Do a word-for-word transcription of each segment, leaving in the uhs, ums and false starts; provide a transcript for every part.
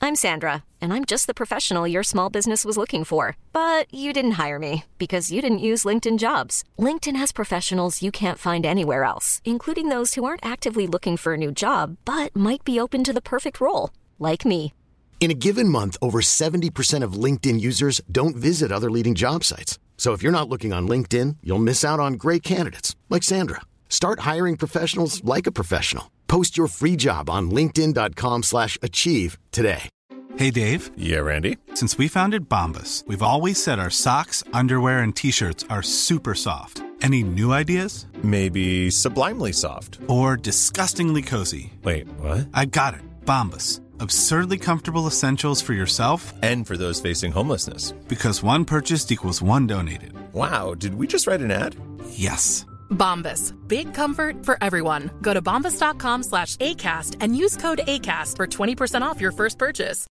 I'm Sandra, and I'm just the professional your small business was looking for. But you didn't hire me because you didn't use LinkedIn Jobs. LinkedIn has professionals you can't find anywhere else, including those who aren't actively looking for a new job, but might be open to the perfect role, like me. In a given month, over seventy percent of LinkedIn users don't visit other leading job sites. So if you're not looking on LinkedIn, you'll miss out on great candidates like Sandra. Start hiring professionals like a professional. Post your free job on linkedin dot com slash achieve today. Hey, Dave. Yeah, Randy. Since we founded Bombas, we've always said our socks, underwear, and T-shirts are super soft. Any new ideas? Maybe sublimely soft. Or disgustingly cozy. Wait, what? I got it. Bombas. Absurdly comfortable essentials for yourself and for those facing homelessness. Because one purchased equals one donated. Wow, did we just write an ad? Yes. Bombas. Big comfort for everyone. Go to bombas.com slash ACAST and use code ACAST for twenty percent off your first purchase.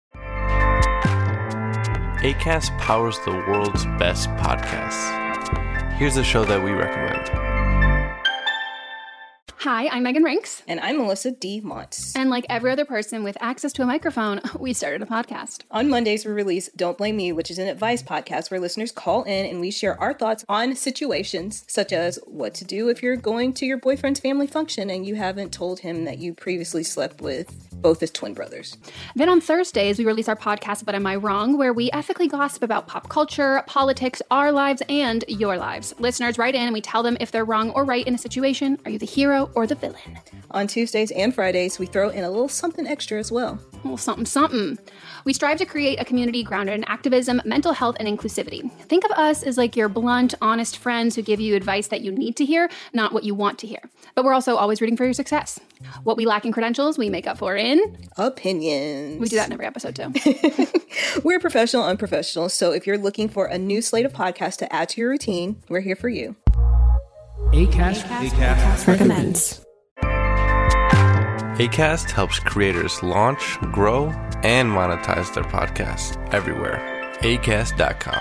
Acast powers the world's best podcasts. Here's a show that we recommend. Hi, I'm Megan Rinks. And I'm Melissa D. Montz. And like every other person with access to a microphone, we started a podcast. On Mondays, we release Don't Blame Me, which is an advice podcast where listeners call in and we share our thoughts on situations such as what to do if you're going to your boyfriend's family function and you haven't told him that you previously slept with both his twin brothers. Then on Thursdays, we release our podcast, But Am I Wrong?, where we ethically gossip about pop culture, politics, our lives, and your lives. Listeners write in and we tell them if they're wrong or right in a situation. Are you the hero or the villain? On Tuesdays and Fridays, we throw in a little something extra as well. A little something, something. We strive to create a community grounded in activism, mental health, and inclusivity. Think of us as like your blunt, honest friends who give you advice that you need to hear, not what you want to hear. But we're also always rooting for your success. What we lack in credentials, we make up for in... opinions. We do that in every episode, too. We're professional unprofessionals, so if you're looking for a new slate of podcasts to add to your routine, we're here for you. Acast, Acast, Acast recommends. Acast helps creators launch, grow, and monetize their podcasts everywhere. acast dot com.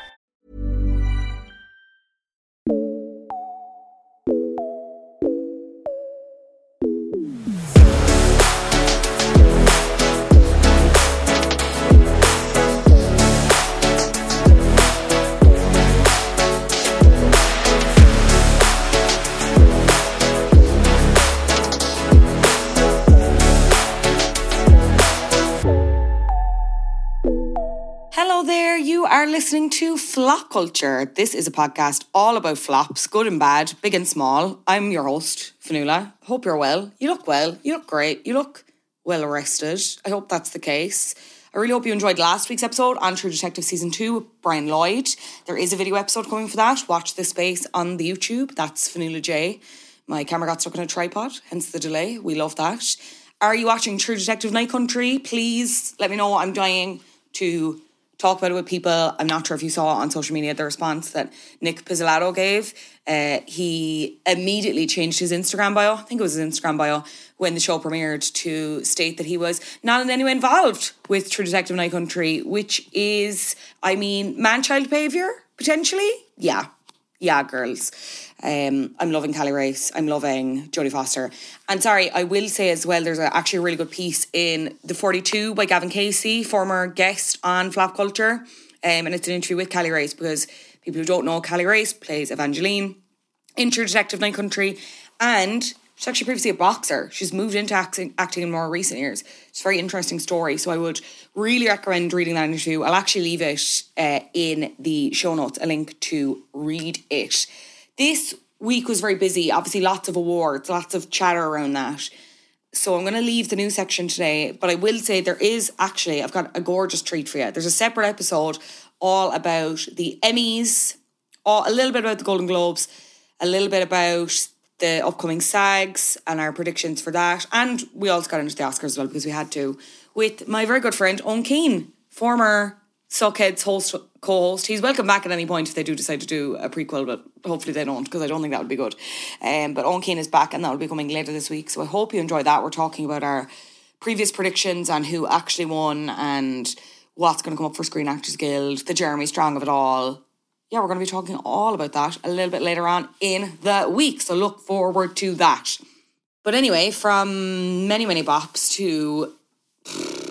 Are listening to Flop Culture. This is a podcast all about flops, good and bad, big and small. I'm your host, Fionnuala. Hope you're well. You look well. You look great. You look well rested. I hope that's the case. I really hope you enjoyed last week's episode on True Detective Season two with Brian Lloyd. There is a video episode coming for that. Watch this space on the YouTube. That's Fionnuala J. My camera got stuck on a tripod, hence the delay. We love that. Are you watching True Detective Night Country? Please let me know. I'm dying to talk about it with people. I'm not sure if you saw on social media the response that Nick Pizzolatto gave. Uh, he immediately changed his Instagram bio, I think it was his Instagram bio, when the show premiered to state that he was not in any way involved with True Detective Night Country, which is, I mean, man-child behaviour, potentially? Yeah. Yeah, girls. Um, I'm loving Callie Race. I'm loving Jodie Foster. And sorry, I will say as well, there's a, actually a really good piece in The forty-two by Gavin Casey, former guest on Flop Culture. Um, and it's an interview with Callie Race because people who don't know, Callie Race plays Evangeline in True Detective Night Country. And she's actually previously a boxer. She's moved into acting, acting in more recent years. It's a very interesting story. So I would really recommend reading that interview. I'll actually leave it uh, in the show notes, a link to read it. This week was very busy. Obviously, lots of awards, lots of chatter around that. So I'm going to leave the news section today. But I will say there is actually, I've got a gorgeous treat for you. There's a separate episode all about the Emmys, all, a little bit about the Golden Globes, a little bit about the upcoming SAGs and our predictions for that. And we also got into the Oscars as well because we had to, with my very good friend, Owen Keane, former Suckheads host, co-host. He's welcome back at any point if they do decide to do a prequel, but hopefully they don't because I don't think that would be good. Um, but Owen Keane is back and that will be coming later this week. So I hope you enjoy that. We're talking about our previous predictions and who actually won and what's going to come up for Screen Actors Guild, the Jeremy Strong of it all. Yeah, we're going to be talking all about that a little bit later on in the week. So look forward to that. But anyway, from many, many bops to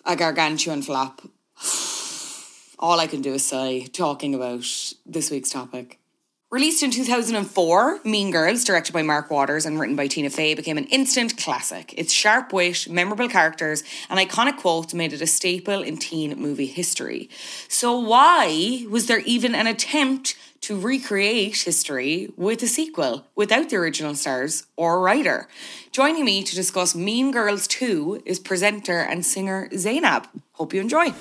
a gargantuan flop. All I can do is sigh talking about this week's topic. Released in two thousand four, Mean Girls, directed by Mark Waters and written by Tina Fey, became an instant classic. Its sharp wit, memorable characters, and iconic quotes made it a staple in teen movie history. So why was there even an attempt to recreate history with a sequel without the original stars or writer? Joining me to discuss Mean Girls two is presenter and singer Zainab. Hope you enjoy.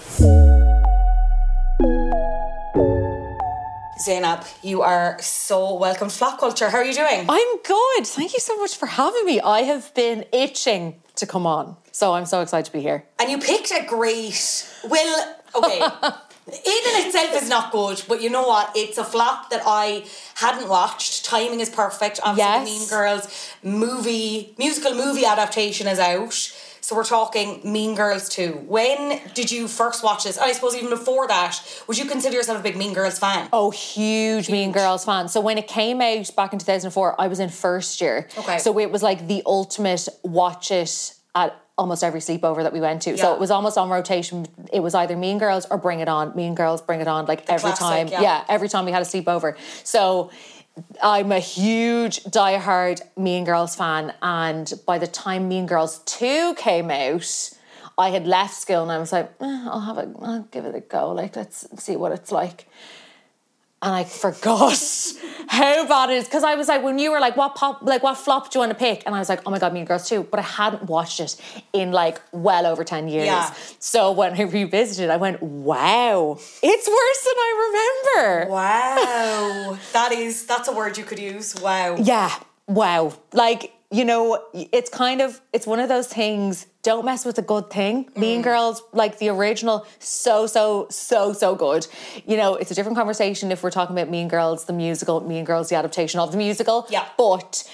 Zainab, you are so welcome to Flop Culture. How are you doing? I'm good. Thank you so much for having me. I have been itching to come on, so I'm so excited to be here. And you picked a great... Well, okay, in and itself is not good, but you know what? It's a flop that I hadn't watched. Timing is perfect. Obviously, yes. The Mean Girls movie, musical movie adaptation is out. So we're talking Mean Girls two. When did you first watch this? And I suppose even before that, would you consider yourself a big Mean Girls fan? Oh, huge, huge Mean Girls fan. So when it came out back in two thousand four, I was in first year. Okay. So it was like the ultimate watch it at almost every sleepover that we went to. Yeah. So it was almost on rotation. It was either Mean Girls or Bring It On. Mean Girls, Bring It On, like the every classic, time. Yeah. yeah, every time we had a sleepover. So I'm a huge diehard Mean Girls fan, and by the time Mean Girls two came out, I had left school and I was like, eh, I'll have a, I'll give it a go. Like, let's see what it's like. And I forgot how bad it is, because I was like, when you were like, what pop, like what flop do you want to pick? And I was like, oh my God, Mean Girls two. But I hadn't watched it in like well over ten years. Yeah. So when I revisited, I went, wow, it's worse than I remember. Wow. that is, that's a word you could use. Wow. Yeah, wow. Like, you know, it's kind of, it's one of those things, don't mess with a good thing. Mm. Mean Girls, like the original, so, so, so, so good. You know, it's a different conversation if we're talking about Mean Girls, the musical, Mean Girls, the adaptation of the musical. Yeah. But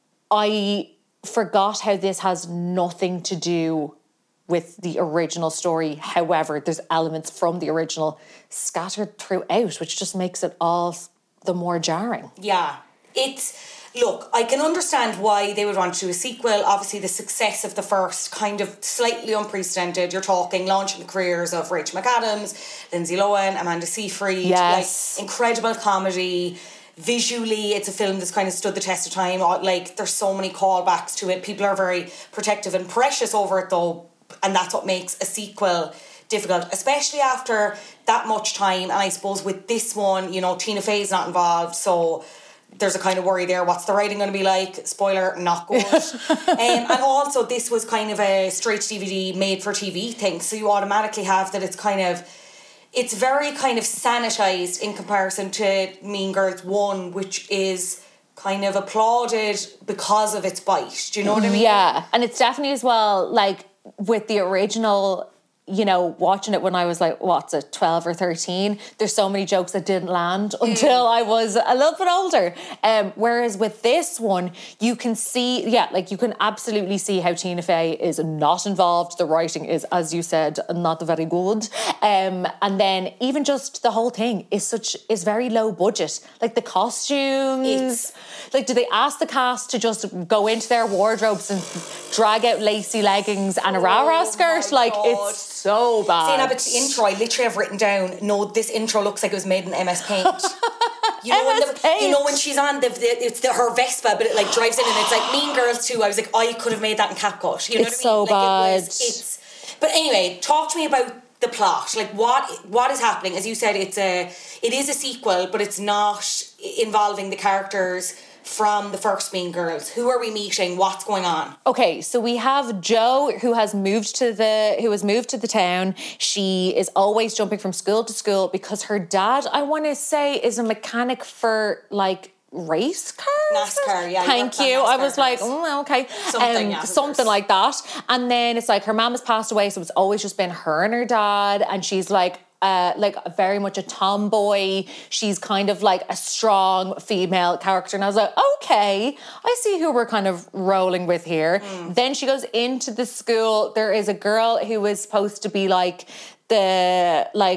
I forgot how this has nothing to do with the original story. However, there's elements from the original scattered throughout, which just makes it all the more jarring. Yeah. It's... Look, I can understand why they would want to do a sequel. Obviously, the success of the first kind of slightly unprecedented. You're talking launching the careers of Rachel McAdams, Lindsay Lohan, Amanda Seyfried. Yes. Like, incredible comedy. Visually, it's a film that's kind of stood the test of time. Like, there's so many callbacks to it. People are very protective and precious over it, though. And that's what makes a sequel difficult, especially after that much time. And I suppose with this one, you know, Tina Fey's not involved, so... There's a kind of worry there. What's the writing going to be like? Spoiler, not good. um, and also, this was kind of a straight-to-D V D, made-for-T V thing. So you automatically have that it's kind of... It's very kind of sanitised in comparison to Mean Girls one, which is kind of applauded because of its bite. Do you know what I mean? Yeah. And it's definitely as well, like, with the original... You know, watching it when I was like, what's it, twelve or thirteen, there's so many jokes that didn't land until I was a little bit older. Um, whereas with this one, you can see, yeah, like you can absolutely see how Tina Fey is not involved. The writing is, as you said, not very good. Um, and then even just the whole thing is such, is very low budget. Like the costumes, it's, like do they ask the cast to just go into their wardrobes and drag out lacy leggings and a rah-rah skirt? Like God. it's so bad. See, now, but the intro, I literally have written down, no, this intro looks like it was made in M S Paint. You know, M S when the, Paint. You know when she's on, the, the it's the, her Vespa, but it like drives in and it's like Mean Girls two. I was like, I could have made that in CapCut. You know it's what I mean? so like bad. It was, it's, but anyway, talk to me about the plot. Like what what is happening? As you said, it's a it is a sequel, but it's not involving the characters from the first Mean Girls. Who are we meeting? What's going on? Okay, so we have Jo, who has moved to the who has moved to the town. She is always jumping from school to school because her dad, I want to say, is a mechanic for like race cars. NASCAR, yeah. Thank you. I was like, oh, okay, something, um, yeah, something like that. And then it's like her mom has passed away, so it's always just been her and her dad, and she's like. Uh, like very much a tomboy. She's kind of like a strong female character. And I was like, okay, I see who we're kind of rolling with here. Mm. Then she goes into the school. There is a girl who is supposed to be like the, like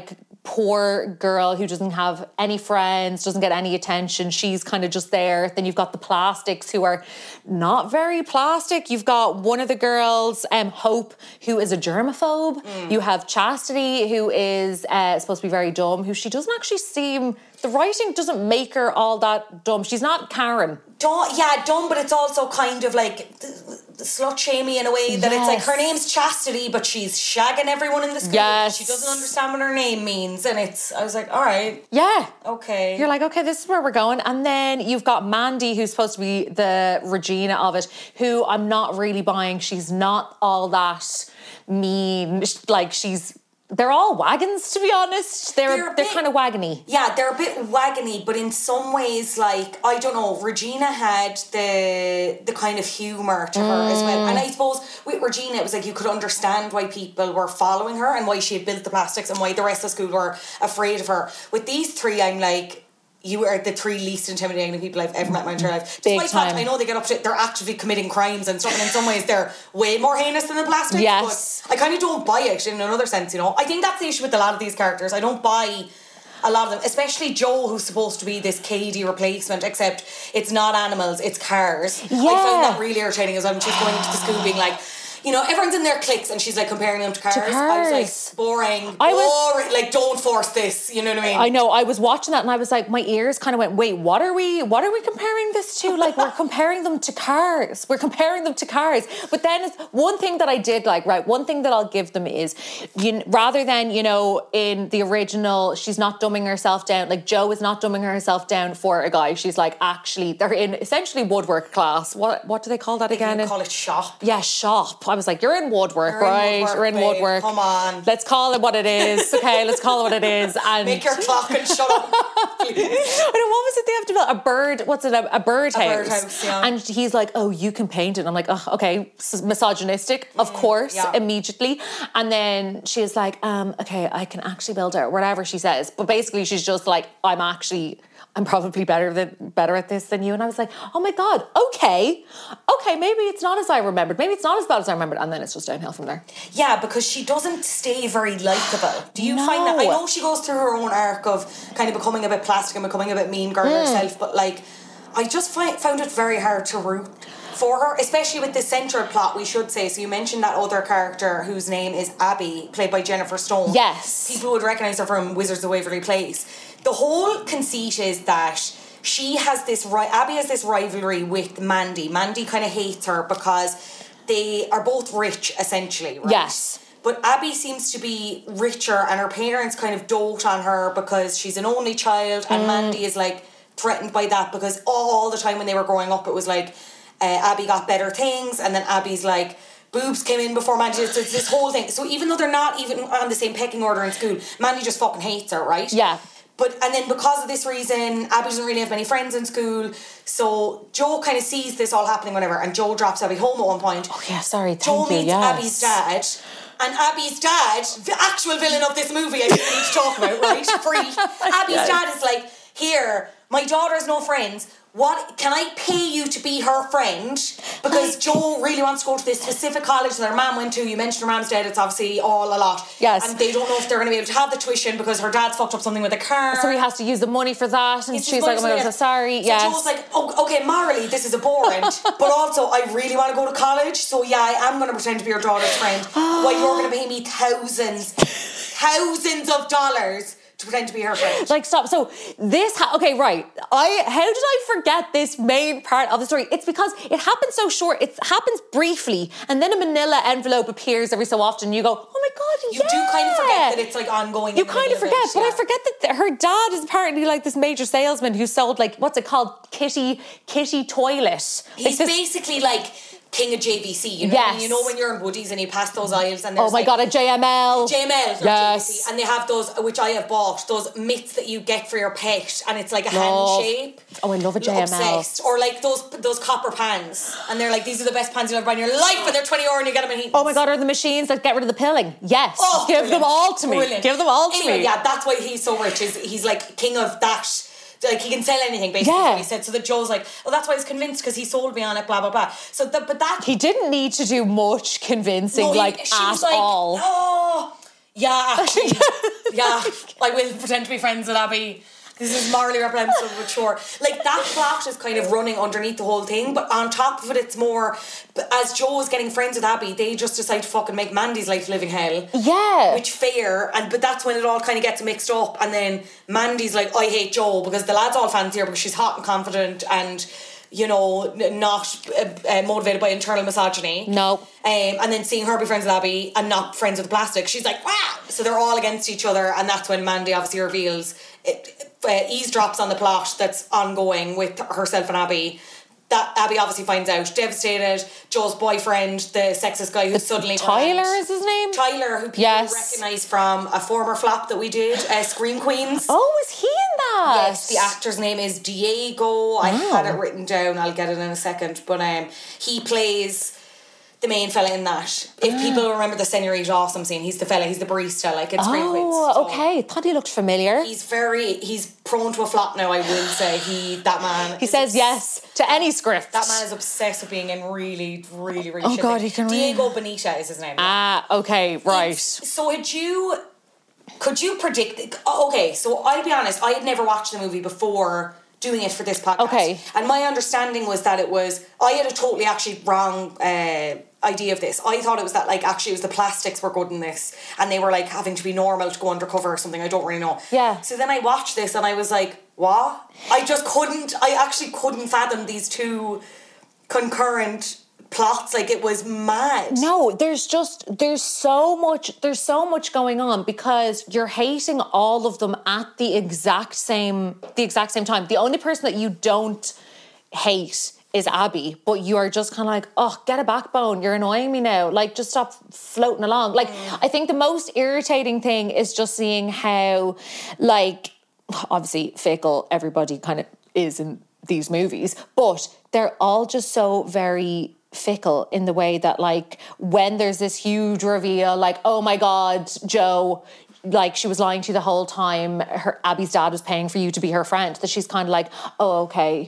poor girl who doesn't have any friends, doesn't get any attention. She's kind of just there. Then you've got the plastics who are not very plastic. You've got one of the girls, um, Hope, who is a germaphobe. Mm. You have Chastity, who is uh, supposed to be very dumb, who she doesn't actually seem... The writing doesn't make her all that dumb. She's not Karen. Dumb, yeah, dumb, but it's also kind of like the, the slut-shamey in a way that yes. it's like her name's Chastity, but she's shagging everyone in the school. Yes. She doesn't understand what her name means. And it's, I was like, all right. Yeah. Okay. You're like, okay, this is where we're going. And then you've got Mandy, who's supposed to be the Regina of it, who I'm not really buying. She's not all that mean. Like, she's... They're all wagons, to be honest. They're they're, they're bit, kind of wagony. Yeah, they're a bit wagony, but in some ways, like, I don't know, Regina had the the kind of humour to her mm. as well. And I suppose with Regina, it was like you could understand why people were following her and why she had built the plastics and why the rest of school were afraid of her. With these three, I'm like... You are the three least intimidating people I've ever met in my entire life. Big Despite time. Fact, I know they get up to it, they're actively committing crimes and stuff, and in some ways they're way more heinous than the plastic. Yes. But I kind of don't buy it in another sense, you know. I think that's the issue with a lot of these characters. I don't buy a lot of them, especially Joe, who's supposed to be this Katie replacement, except it's not animals, it's cars. Yeah. I found that really irritating as well. She's going into the school being like, you know, everyone's in their cliques and she's like comparing them to cars. To cars. I was like, boring, I boring. was, like, don't force this, you know what I mean? I know, I was watching that and I was like, my ears kind of went, wait, what are we, what are we comparing this to? Like, we're comparing them to cars. We're comparing them to cars. But then it's one thing that I did like, right, one thing that I'll give them is, you, rather than, you know, in the original, she's not dumbing herself down, like Jo is not dumbing herself down for a guy. She's like, actually, they're in essentially woodwork class. What what do they call that again? You call it shop. Yeah, shop. I was like, you're in woodwork, you're right? In woodwork, you're in babe. woodwork. Come on. Let's call it what it is. Okay, let's call it what it is. And make your clock and shut up, please. I know, what was it they have to build? A bird, what's it, a, a bird a house? bird house, yeah. And he's like, oh, you can paint it. And I'm like, oh, okay, misogynistic, of mm, course, yeah. immediately. And then she's like, um, okay, I can actually build it, whatever she says. But basically she's just like, I'm actually... I'm probably better than better at this than you. And I was like, oh my God, okay. Okay, maybe it's not as I remembered. Maybe it's not as bad as I remembered. And then it's just downhill from there. Yeah, because she doesn't stay very likeable. Do you no. find that? I know she goes through her own arc of kind of becoming a bit plastic and becoming a bit mean girl mm. herself, but like, I just find, found it very hard to root for her, especially with the central plot, we should say. So you mentioned that other character whose name is Abby, played by Jennifer Stone. Yes. People would recognise her from Wizards of Waverly Place. The whole conceit is that she has this, Abby has this rivalry with Mandy. Mandy kind of hates her because they are both rich, essentially, right? Yes. But Abby seems to be richer and her parents kind of dote on her because she's an only child, and mm. Mandy is like threatened by that because all the time when they were growing up it was like uh, Abby got better things, and then Abby's like, boobs came in before Mandy. So it's this whole thing. So even though they're not even on the same pecking order in school, Mandy just fucking hates her, right? Yeah. But, and then because of this reason, Abby doesn't really have many friends in school, so Jo kind of sees this all happening whenever, and Jo drops Abby home at one point. Oh yeah, sorry, thank Jo you, meets yes. Abby's dad, and Abby's dad, the actual villain of this movie I think we need to talk about, right? Free. Abby's yes. dad is like, here, my daughter has no friends, what, can I pay you to be her friend? Because Jo really wants to go to this specific college that her mum went to. You mentioned her mum's dead, it's obviously all a lot. Yes. And they don't know if they're going to be able to have the tuition because her dad's fucked up something with a car. So he has to use the money for that, and He's she's like, oh my God, I'm so sorry. So yes. Jo's like, oh, okay, morally, this is abhorrent, but also I really want to go to college, so yeah, I am going to pretend to be your daughter's friend while you're going to pay me thousands, thousands of dollars to pretend to be her friend. Like, stop. So this, ha- okay, right. I How did I forget this main part of the story? It's because it happens so short. It happens briefly, and then a manila envelope appears every so often. You go, oh my God, you yeah. do kind of forget that it's like ongoing. You kind of forget, it, but yeah. I forget that her dad is apparently like this major salesman who sold like, what's it called? Kitty, Kitty Toilet. He's like this- basically like king of J V C, you know? Yes. You know when you're in Woodies and you pass those aisles and there's oh my like, God, a J M L. J M L, yes. J V C, and they have those, which I have bought, those mitts that you get for your pet, and it's like a love. hand shape. Oh, I love a J M L. Obsessed. Or like those those copper pans, and they're like, these are the best pans you'll ever buy in your life, and they're twenty euro and you get them in Heaton's. Oh my God, are the machines that get rid of the pilling? Yes. Oh, Give brilliant. them all to me. Brilliant. Give them all to anyway, me. Yeah, that's why he's so rich. Is he's like king of that. Like, he can sell anything, basically, yeah. what he said. So that Jo's like, oh, that's why he's convinced, because he sold me on it, blah, blah, blah. So, the, but that... He didn't need to do much convincing, no, he, like, she at was like, all. oh, Yeah, actually, yeah, I will pretend to be friends with Abby. This is morally reprehensible, but sure. Like, that plot is kind of running underneath the whole thing, but on top of it, it's more, as Joe is getting friends with Abby, they just decide to fucking make Mandy's life living hell. Yeah. Which fair, and but that's when it all kind of gets mixed up, and then Mandy's like, I hate Joe, because the lads all fancy her because she's hot and confident and, you know, not uh, uh, motivated by internal misogyny. No. Um, and then seeing her be friends with Abby and not friends with plastic, she's like, wow! So they're all against each other, and that's when Mandy obviously reveals, it, uh, eavesdrops on the plot that's ongoing with herself and Abby. That Abby obviously finds out, devastated. Joe's boyfriend, the sexist guy who's suddenly Tyler grand. is his name? Tyler, who people Yes. recognise from a former flop that we did, uh, Scream Queens. Oh, is he in that? Yes, the actor's name is Diego. I Oh. had it written down. I'll get it in a second. But um, he plays the main fella in that. If people remember the Senorita Awesome scene, he's the fella, he's the barista, like in Scream Queens. Oh, So okay. Thought he looked familiar. He's very, he's prone to a flop now, I will say. He, that man. He is says obs- yes to any script. That man is obsessed with being in really, really, really Oh shit God, things. he can really- Diego Bonita is his name. Ah, okay, right. It's- So had you, could you predict, okay, so I'll be honest, I had never watched the movie before doing it for this podcast. Okay. And my understanding was that it was, I had a totally actually wrong uh, idea of this. I thought it was that, like, actually it was the plastics were good in this and they were like having to be normal to go undercover or something. I don't really know. Yeah. So then I watched this and I was like, what? I just couldn't, I actually couldn't fathom these two concurrent plots. Like, it was mad. No, there's just there's so much there's so much going on because you're hating all of them at the exact same the exact same time. The only person that you don't hate is Abby, but you are just kind of like, oh, get a backbone. You're annoying me now. Like, just stop floating along. Like, mm. I think the most irritating thing is just seeing how, like, obviously fickle everybody kind of is in these movies, but they're all just so very fickle in the way that, like, when there's this huge reveal, like, oh my God, Joe, like, she was lying to you the whole time, her Abby's dad was paying for you to be her friend, that she's kind of like, oh, okay.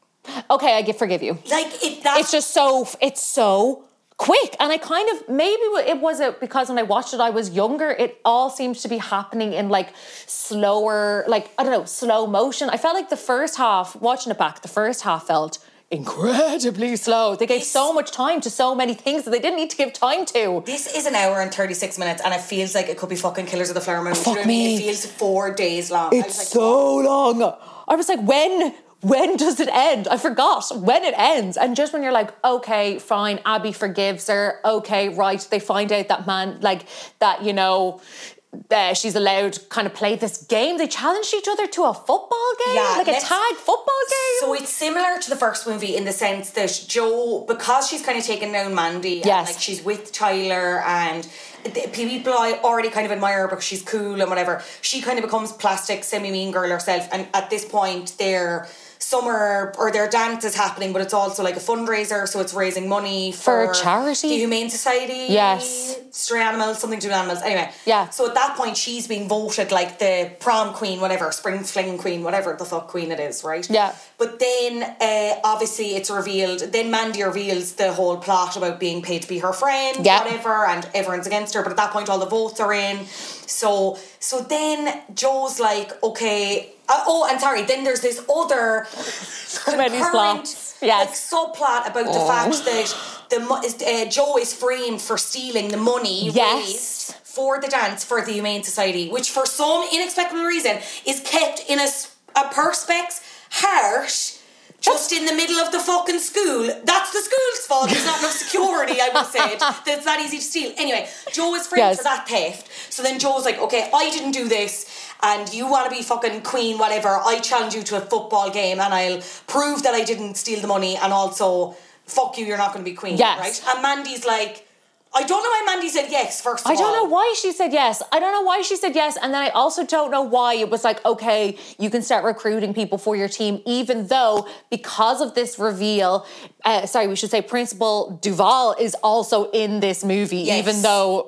Okay, I give, forgive you. Like, it, that's... It's just so, it's so quick. And I kind of, maybe it was it because when I watched it, I was younger, it all seems to be happening in, like, slower, like, I don't know, slow motion. I felt like the first half, watching it back, the first half felt incredibly slow. They gave this, so much time to so many things that they didn't need to give time to. This is an hour and thirty-six minutes and it feels like it could be fucking Killers of the Flower Moon. Fuck you know what me. I mean? It feels four days long. It's I was like, so long. I was like, when... When does it end? I forgot when it ends. And just when you're like, okay, fine, Abby forgives her. Okay, right. They find out that man, like, that, you know, uh, she's allowed to kind of play this game. They challenged each other to a football game, yeah, like a tag football game. So it's similar to the first movie in the sense that Joe, because she's kind of taken down Mandy, yes. and like she's with Tyler and people I already kind of admire her because she's cool and whatever, she kind of becomes plastic, semi-mean girl herself. And at this point, they're summer or their dance is happening, but it's also like a fundraiser, so it's raising money for, for charity, the Humane Society, yes, stray animals, something to do with animals. Anyway, yeah. So at that point, she's being voted like the prom queen, whatever, spring fling queen, whatever the fuck queen it is, right? Yeah. But then, uh, obviously, it's revealed. Then Mandy reveals the whole plot about being paid to be her friend, yeah. whatever, and everyone's against her. But at that point, all the votes are in. So, so then Joe's like, okay. Uh, oh, and sorry, then there's this other concurrent yes. like, subplot about oh. the fact that the uh, Joe is framed for stealing the money yes. raised for the dance for the Humane Society, which for some inexplicable reason is kept in a, a perspex heart just in the middle of the fucking school. That's the school's fault. There's not enough security, I would say. It's that easy to steal. Anyway, Joe is framed yes. for that theft. So then Joe's like, okay, I didn't do this and you want to be fucking queen, whatever. I challenge you to a football game and I'll prove that I didn't steal the money and also, fuck you, you're not going to be queen. Yes. Right? And Mandy's like, I don't know why Mandy said yes, first of all. I don't know why she said yes. I don't know why she said yes. And then I also don't know why it was like, okay, you can start recruiting people for your team, even though because of this reveal, uh, sorry, we should say Principal Duval is also in this movie, yes. even though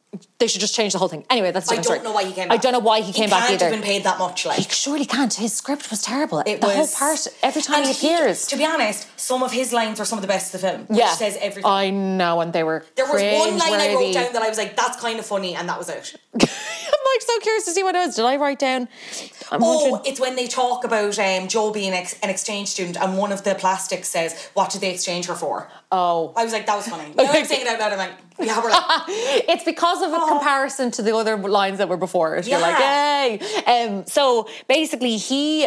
they should just change the whole thing. Anyway, that's a I different don't story. know why he came back. I don't know why he came he back can't either. have been paid that much, like. He surely can't. His script was terrible. It the was, whole part, every time he appears. He, to be honest, some of his lines were some of the best of the film. Yeah. Which says everything. I know, and they were There was one line I wrote cringe-worthy. down that I was like, that's kind of funny, and that was it. I'm like so curious to see what it was. Did I write down? I'm oh, wondering- it's when they talk about um, Joe being ex- an exchange student, and one of the plastics says, what did they exchange her for? Oh. I was like, that was funny. Now I'm saying it out loud, I'm like, yeah, we're like... It's because of a Oh. comparison to the other lines that were before it. You're Yeah. like, hey. Um, so basically he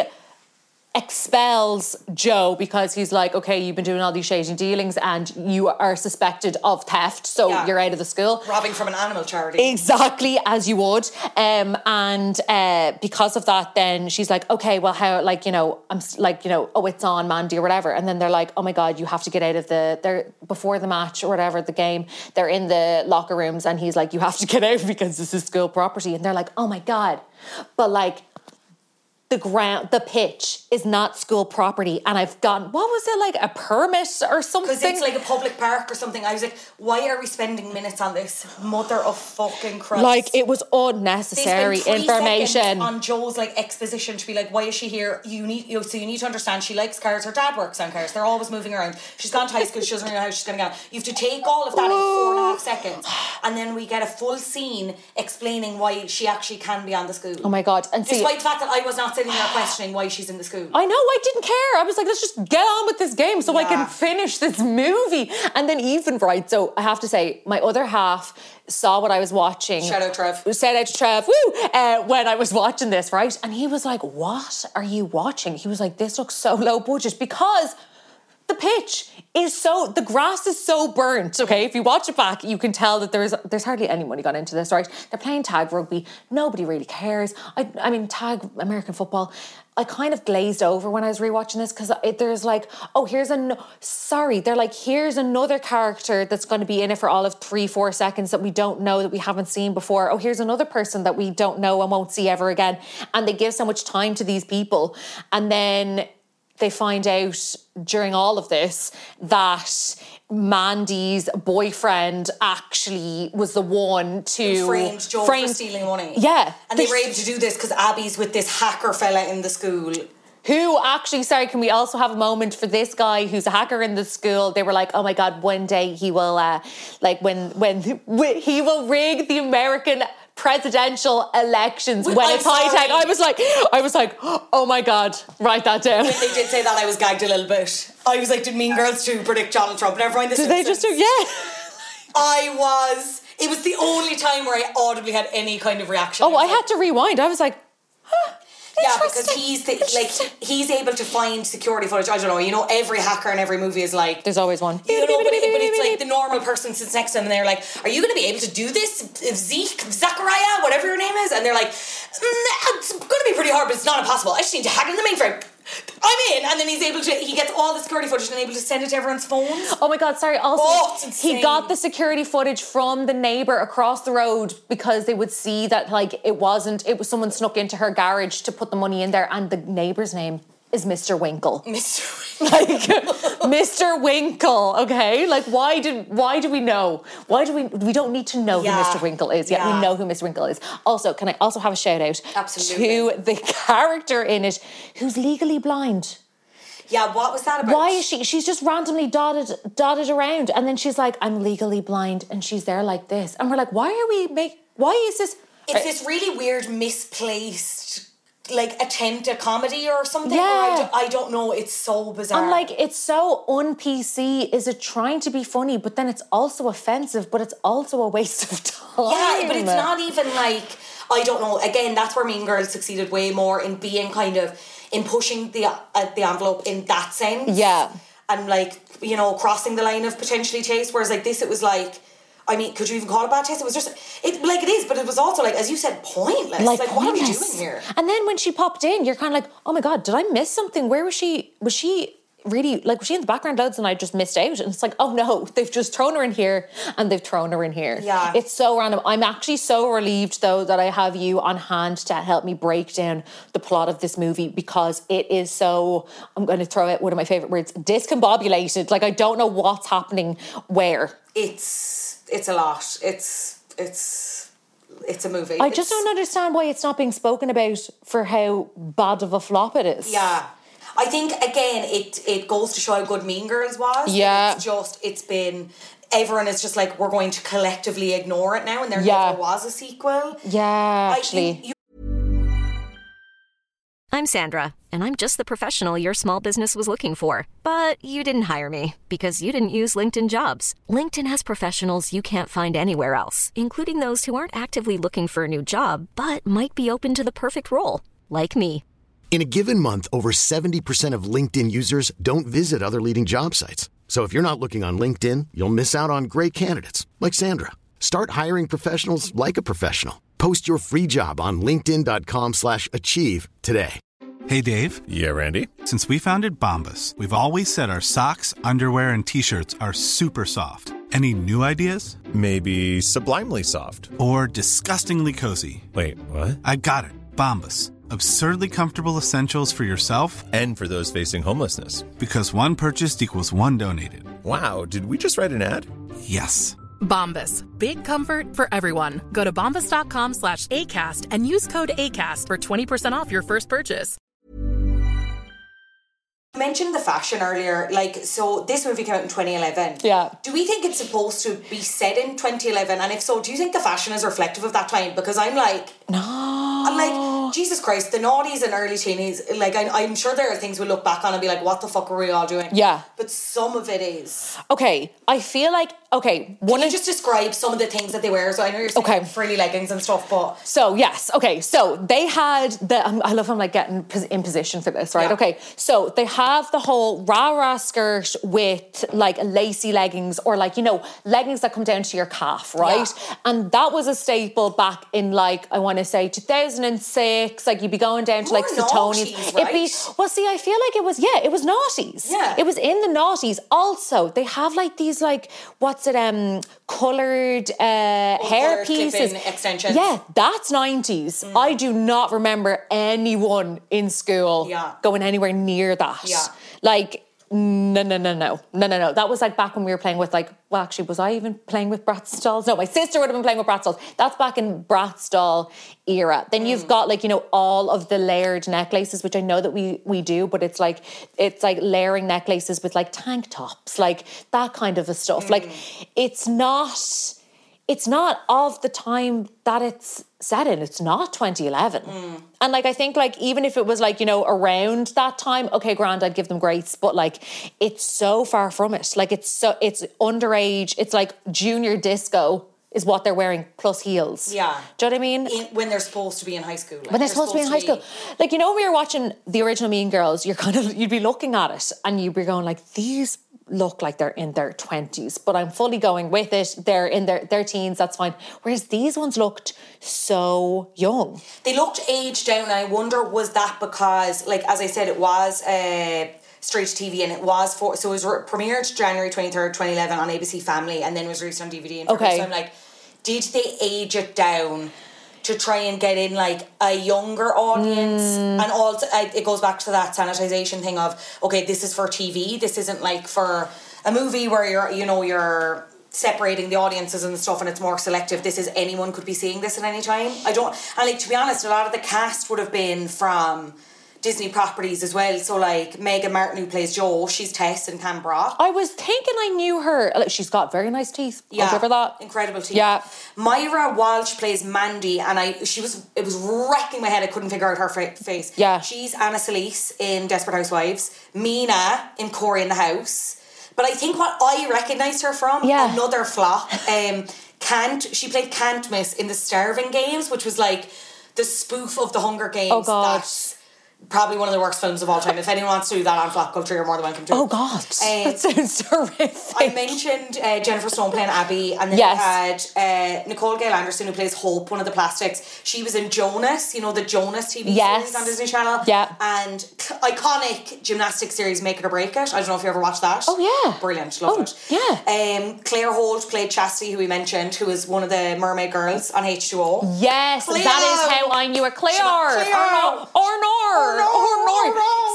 expels Joe because he's like, okay, you've been doing all these shady dealings and you are suspected of theft, so Yeah. you're out of the school. Robbing from an animal charity. Exactly, as you would. Um, and uh, because of that, then she's like, okay, well, how, like, you know, I'm s- like, you know, oh, it's on, Mandy, or whatever. And then they're like, oh my God, you have to get out of the, they're before the match or whatever, the game, they're in the locker rooms and he's like, you have to get out because this is school property. And they're like, oh my God. But like, the ground, the pitch is not school property, and I've gotten, what was it, like a permit or something? Because it's like a public park or something. I was like, why are we spending minutes on this? Mother of fucking Christ. Like, it was They unnecessary spent three information. seconds on Joe's like exposition to be like, why is she here? You need, you know, so you need to understand she likes cars. Her dad works on cars. They're always moving around. She's gone to high school. She doesn't really know how she's going to get on. You have to take all of that in four and a half seconds, and then we get a full scene explaining why she actually can be on the school. Oh my God! And see, despite the fact that I was not sitting there questioning why she's in the school. I know, I didn't care. I was like, let's just get on with this game so I Yeah. can finish this movie. And then even, right, so I have to say, my other half saw what I was watching. Shout out Trev. Shout out to Trev, woo! Uh, when I was watching this, right? And he was like, what are you watching? He was like, this looks so low budget because the pitch is so, the grass is so burnt, okay? If you watch it back, you can tell that there's there's hardly any money gone into this, right? They're playing tag rugby. Nobody really cares. I, I mean, tag American football. I kind of glazed over when I was rewatching this because there's like, oh, here's a, no- sorry, they're like, here's another character that's going to be in it for all of three, four seconds that we don't know, that we haven't seen before. Oh, here's another person that we don't know and won't see ever again. And they give so much time to these people. And then they find out during all of this that Mandy's boyfriend actually was the one to Who framed Joe frame- for stealing money. Yeah. And they were able to do this because Abby's with this hacker fella in the school. Who actually, sorry, can we also have a moment for this guy who's a hacker in the school? They were like, oh my God, one day he will, uh, like when when he will rig the American presidential elections Well, when I'm it's high tech. sorry. I was like, I was like, oh my God, write that down. When they did say that, I was gagged a little bit. I was like, did Mean Girls two predict Donald Trump? Never mind this. Did they just do, yeah. I was. It was the only time where I audibly had any kind of reaction. Oh, I had to rewind. I was like, huh. Yeah, because he's the, like he's able to find security footage. I don't know. You know, every hacker in every movie is like. There's always one. You know, but, it, but it's like the normal person sits next to them and they're like, "Are you going to be able to do this, Zeke, Zachariah, whatever your name is?" And they're like, mm, "It's going to be pretty hard, but it's not impossible. I just need to hack in the mainframe. I'm in." And then he's able to. He gets all the security footage and able to send it to everyone's phones. Oh my God, sorry. Also, Oh, it's insane. he got the security footage from the neighbour across the road because they would see that, like, it wasn't, it was someone snuck into her garage to put the money in there, and the neighbour's name is Mister Winkle. Mister Like, Mister Winkle, okay? Like, why did why do we know? Why do we, we don't need to know Yeah. who Mister Winkle is, yet Yeah. we know who Mister Winkle is. Also, can I also have a shout out Absolutely. to the character in it who's legally blind? Yeah, what was that about? Why is she? She's just randomly dotted dotted around, and then she's like, "I'm legally blind," and she's there like this, and we're like, "Why are we make? Why is this?" It's this really weird, misplaced, like attempt at comedy or something. Yeah. Or I, do, I don't know. It's so bizarre. I'm like, it's so un-P C. Is it trying to be funny, but then it's also offensive, but it's also a waste of time. yeah, but it's not even like, I don't know. Again, that's where Mean Girls succeeded way more in being kind of in pushing the uh, the envelope in that sense. Yeah. And like, you know, crossing the line of potentially taste. Whereas like this, it was like, I mean, could you even call it bad taste? It was just, it like it is, but it was also like, as you said, pointless. Like, Like, what are we pointless. doing here? And then when she popped in, you're kind of like, oh my God, did I miss something? Where was she? Was she really, like, was she in the background loads and I just missed out? And it's like, oh no, they've just thrown her in here and they've thrown her in here. Yeah. It's so random. I'm actually so relieved, though, that I have you on hand to help me break down the plot of this movie, because it is so, I'm going to throw out one of my favourite words, discombobulated. Like, I don't know what's happening where. It's, it's a lot. It's, it's it's a movie. I it's, just don't understand why it's not being spoken about for how bad of a flop it is. Yeah. I think, again, it it goes to show how good Mean Girls was. Yeah. It's just, it's been... Everyone is just like, we're going to collectively ignore it now, and there yeah. never was a sequel. Yeah, actually. I, you, I'm Sandra, and I'm just the professional your small business was looking for. But you didn't hire me because you didn't use LinkedIn Jobs. LinkedIn has professionals you can't find anywhere else, including those who aren't actively looking for a new job, but might be open to the perfect role, like me. In a given month, over seventy percent of LinkedIn users don't visit other leading job sites. So if you're not looking on LinkedIn, you'll miss out on great candidates like Sandra. Start hiring professionals like a professional. Post your free job on linkedin dot com slash achieve today. Hey, Dave. Yeah, Randy. Since we founded Bombas, we've always said our socks, underwear, and T-shirts are super soft. Any new ideas? Maybe sublimely soft. Or disgustingly cozy. Wait, what? I got it. Bombas. Absurdly comfortable essentials for yourself and for those facing homelessness. Because one purchased equals one donated. Wow, did we just write an ad? Yes. Bombas. Big comfort for everyone. Go to bombas.com slash ACAST and use code ACAST for twenty percent off your first purchase. You mentioned the fashion earlier. Like, so this movie came out in twenty eleven. Yeah. Do we think it's supposed to be set in twenty eleven? And if so, do you think the fashion is reflective of that time? Because I'm like... No. I'm like, Jesus Christ, the noughties and early teenies, like, I, I'm sure there are things we look back on and be like, what the fuck were we all doing? Yeah. But some of it is. Okay, I feel like, okay. Can you just describe some of the things that they wear? So I know you're saying okay. frilly leggings and stuff, but... So, yes, okay, so they had, the. Um, I love I'm like getting in position for this, right? Yeah. Okay, so they have the whole rah-rah skirt with like lacy leggings or like, you know, leggings that come down to your calf, right? Yeah. And that was a staple back in like, I want to say two thousand six, like you'd be going down to More like Satonis. Right? It'd be, well, see, I feel like it was, yeah, it was noughties. Yeah. It was in the noughties. Also, they have like these like, what's it, um, coloured uh, oh, hair coloured pieces. Extensions. Yeah, that's nineties. Mm. I do not remember anyone in school yeah. going anywhere near that. Yeah. Like, no, no, no, no. No, no, no. That was like back when we were playing with like, well, actually, was I even playing with Bratz dolls? No, my sister would have been playing with Bratz dolls. That's back in Bratz doll era. Then mm. you've got like, you know, all of the layered necklaces, which I know that we we do, but it's like, it's like layering necklaces with like tank tops, like that kind of a stuff. Mm. Like, it's not... It's not of the time that it's set in. It's not twenty eleven. Mm. And like, I think like, even if it was like, you know, around that time, okay, grand, I'd give them grace. But like, it's so far from it. Like, it's so, it's underage. It's like junior disco is what they're wearing plus heels. Yeah. Do you know what I mean? In, when they're supposed to be in high school. Like, when they're, they're supposed, supposed to be in high be... school. Like, you know, when we were watching the original Mean Girls, you're kind of, you'd be looking at it and you'd be going like, these look like they're in their twenties, but I'm fully going with it. They're in their, their teens, that's fine. Whereas these ones looked so young. They looked aged down. I wonder, was that because, like, as I said, it was uh, straight to T V and it was for, so it was re- premiered January twenty-third, twenty eleven on A B C Family and then was released on D V D. And okay. So I'm like, did they age it down to try and get in like a younger audience? Mm. And also uh, it goes back to that sanitization thing of, okay, this is for T V, this isn't like for a movie where you're, you know, you're separating the audiences and stuff and it's more selective. This is, anyone could be seeing this at any time. I don't, and like, to be honest, a lot of the cast would have been from Disney properties as well. So like Megan Martin, who plays Jo, she's Tess in Canberra. I was thinking I knew her. Like, she's got very nice teeth. Yeah, I'll give her that. Incredible teeth. Yeah. Myra Walsh plays Mandy, and I she was it was wrecking my head. I couldn't figure out her fa- face. Yeah. She's Anna Solis in Desperate Housewives. Mina in Corey in the House. But I think what I recognised her from, yeah. another flop. Um, Kant. She played Cantmas in the Starving Games, which was like the spoof of the Hunger Games. Oh God. That's probably one of the worst films of all time. If anyone wants to do that on Flop Culture, you're more than welcome to. Oh God, um, that sounds terrific. I mentioned uh, Jennifer Stone playing Abby, and then yes. we had uh, Nicole Gail Anderson, who plays Hope, one of the plastics. She was in Jonas, you know, the Jonas T V yes. series on Disney Channel. Yeah. And c- iconic gymnastics series Make It or Break It. I don't know if you ever watched that. Oh yeah. Brilliant, love oh, it. Yeah. Um, Claire Holt played Chastity, who we mentioned, who was one of the mermaid girls on H two O. Yes, Cleo. that is how I knew her. Claire. Cleo. Or no. Or no. Or no. Or no. See,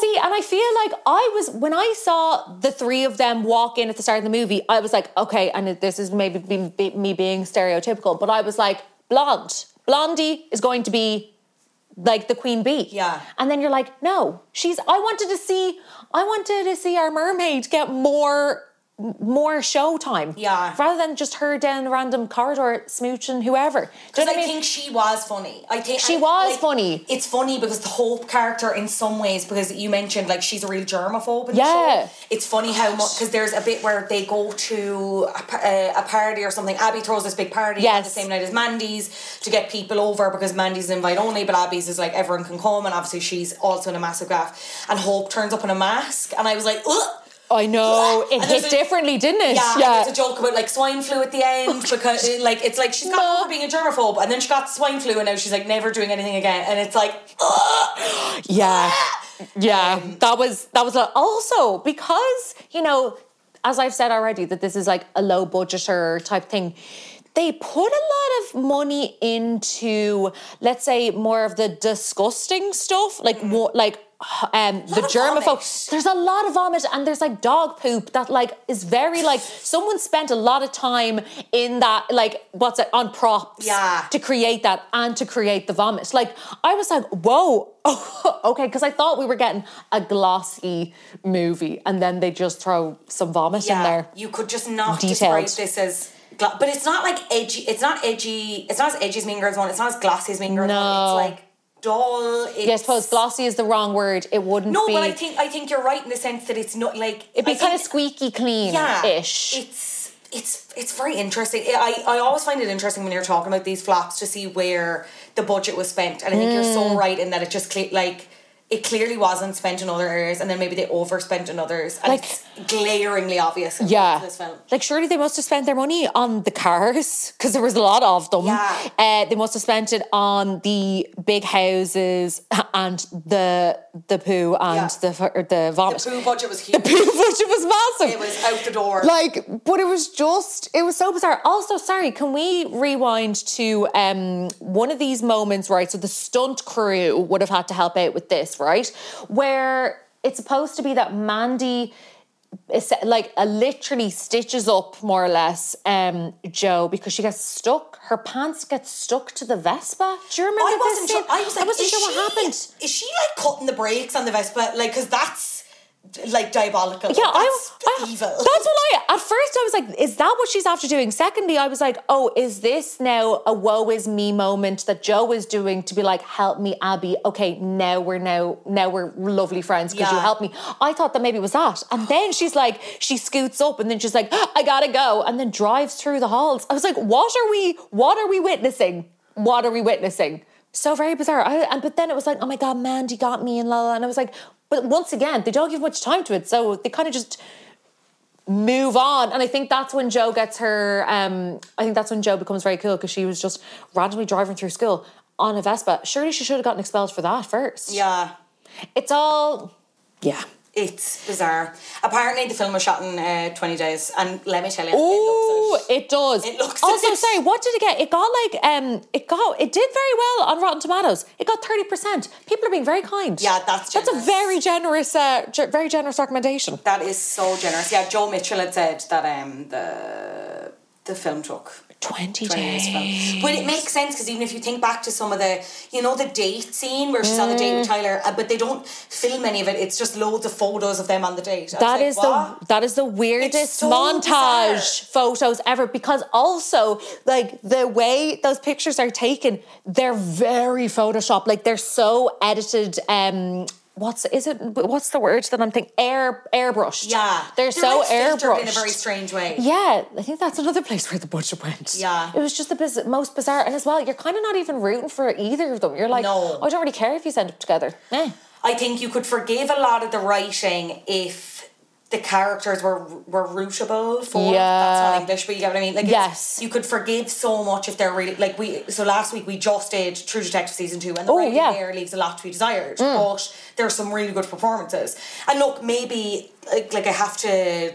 See, and I feel like I was, when I saw the three of them walk in at the start of the movie, I was like, okay, and this is maybe be, be, me being stereotypical, but I was like, blonde. Blondie is going to be like the queen bee. Yeah. And then you're like, no, she's, I wanted to see, I wanted to see our mermaid get more... more showtime. Yeah. Rather than just her down a random corridor smooching whoever. Because I, I mean? think she was funny. I think She I, was like, funny. It's funny because the Hope character in some ways, because you mentioned like she's a real germaphobe in Yeah. the show. It's funny how much, because there's a bit where they go to a, a, a party or something. Abby throws this big party Yes. on the same night as Mandy's to get people over because Mandy's invite only, but Abby's is like everyone can come, and obviously she's also in a massive gaff. And Hope turns up in a mask, and I was like, ugh. I know, it And hit there's a- differently, didn't it? Yeah, yeah. And there's a joke about like swine flu at the end because it, like it's like she's got No. over being a germaphobe and then she got swine flu and now she's like never doing anything again, and it's like, ugh. Yeah, yeah. That was that was a, also because, you know, as I've said already, that this is like a low budgeter type thing. They put a lot of money into, let's say, more of the disgusting stuff, like more like. Um, the germaphobe. There's a lot of vomit, and there's like dog poop that like is very like someone spent a lot of time in that, like what's it on props, yeah, to create that and to create the vomit. Like I was like, whoa, okay, because I thought we were getting a glossy movie, and then they just throw some vomit yeah, in there. You could just not Detailed. describe this as. Gla- but it's not like edgy. It's not edgy. It's not as edgy as Mean Girls one. It's not as glossy as Mean Girls No. one. It's like. Dull. It's, Yeah, I suppose glossy is the wrong word. It wouldn't no, be. but I think I think you're right in the sense that it's not like it'd be I kind of think- squeaky clean Yeah, ish. it's it's it's very interesting. I, I always find it interesting when you're talking about these flops to see where the budget was spent, and I think you're so right in that it just cle- like it clearly wasn't spent in other areas, and then maybe they overspent in others, and Like- it's glaringly obvious in Yeah, this film. like surely they must have spent their money on the cars because there was a lot of them. Yeah. Uh, they must have spent it on the big houses and the the poo and Yeah. the or the vomit. The poo budget was huge. The poo budget was massive. It was out the door. Like, but it was just, it was so bizarre. Also, sorry, can we rewind to um, one of these moments, right? So the stunt crew would have had to help out with this, right? Where it's supposed to be that Mandy is like uh, literally stitches up more or less um, Joe because she gets stuck. Her pants get stuck to the Vespa. Do you remember I this wasn't scene? sure. I was like, I wasn't is sure what she- happened. Is she like cutting the brakes on the Vespa? Like, because that's like diabolical. Yeah, that's I, I evil. That's what I. At first, I was like, "Is that what she's after doing?" Secondly, I was like, "Oh, is this now a woe is me moment that Joe is doing to be like, help me, Abby? Okay, now we're now now we're lovely friends because you Yeah. helped me." I thought that maybe it was that, and then she's like, she scoots up, and then she's like, "I gotta go," and then drives through the halls. I was like, "What are we? What are we witnessing? What are we witnessing?" So very bizarre. I, and but then it was like, "Oh my God, Mandy got me," and la la. And I was like, but once again, they don't give much time to it, so they kind of just move on. And I think that's when Joe gets her, um, I think that's when Joe becomes very cool because she was just randomly driving through school on a Vespa. Surely she should have gotten expelled for that first. Yeah. It's all, yeah. It's bizarre. Apparently, the film was shot in uh, twenty days, and let me tell you, Ooh, it looks it does. It looks also, it. sorry, what did it get? It got like, um, it got, it did very well on Rotten Tomatoes. It got thirty percent. People are being very kind. Yeah, that's That's a generous. very generous, uh, ge- very generous recommendation. That is so generous. Yeah, Joe Mitchell had said that um, the the film took twenty years to film. days. But it makes sense because even if you think back to some of the, you know, the date scene where she's on the date with Tyler, uh, but they don't film any of it. It's just loads of photos of them on the date. I That was is like, what? the that is the weirdest so montage photos ever, because also like the way those pictures are taken, they're very Photoshop. Like they're so edited. Um, what's is it? What's the word that I'm thinking? Air airbrushed. Yeah, they're, so like filtered airbrushed in a very strange way. Yeah, I think that's another place where the budget went. Yeah. It was just the biz- most bizarre. And as well, you're kind of not even rooting for either of them. You're like, No. oh, I don't really care if you end up together. Eh. I think you could forgive a lot of the writing if the characters were were rootable for. Yeah. That's not English, but you get what I mean. Like it's- Yes. you could forgive so much if they're really like we. So last week we just did True Detective season two, and the Oh, writing yeah. there leaves a lot to be desired. But there are some really good performances. And look, maybe like, like I have to.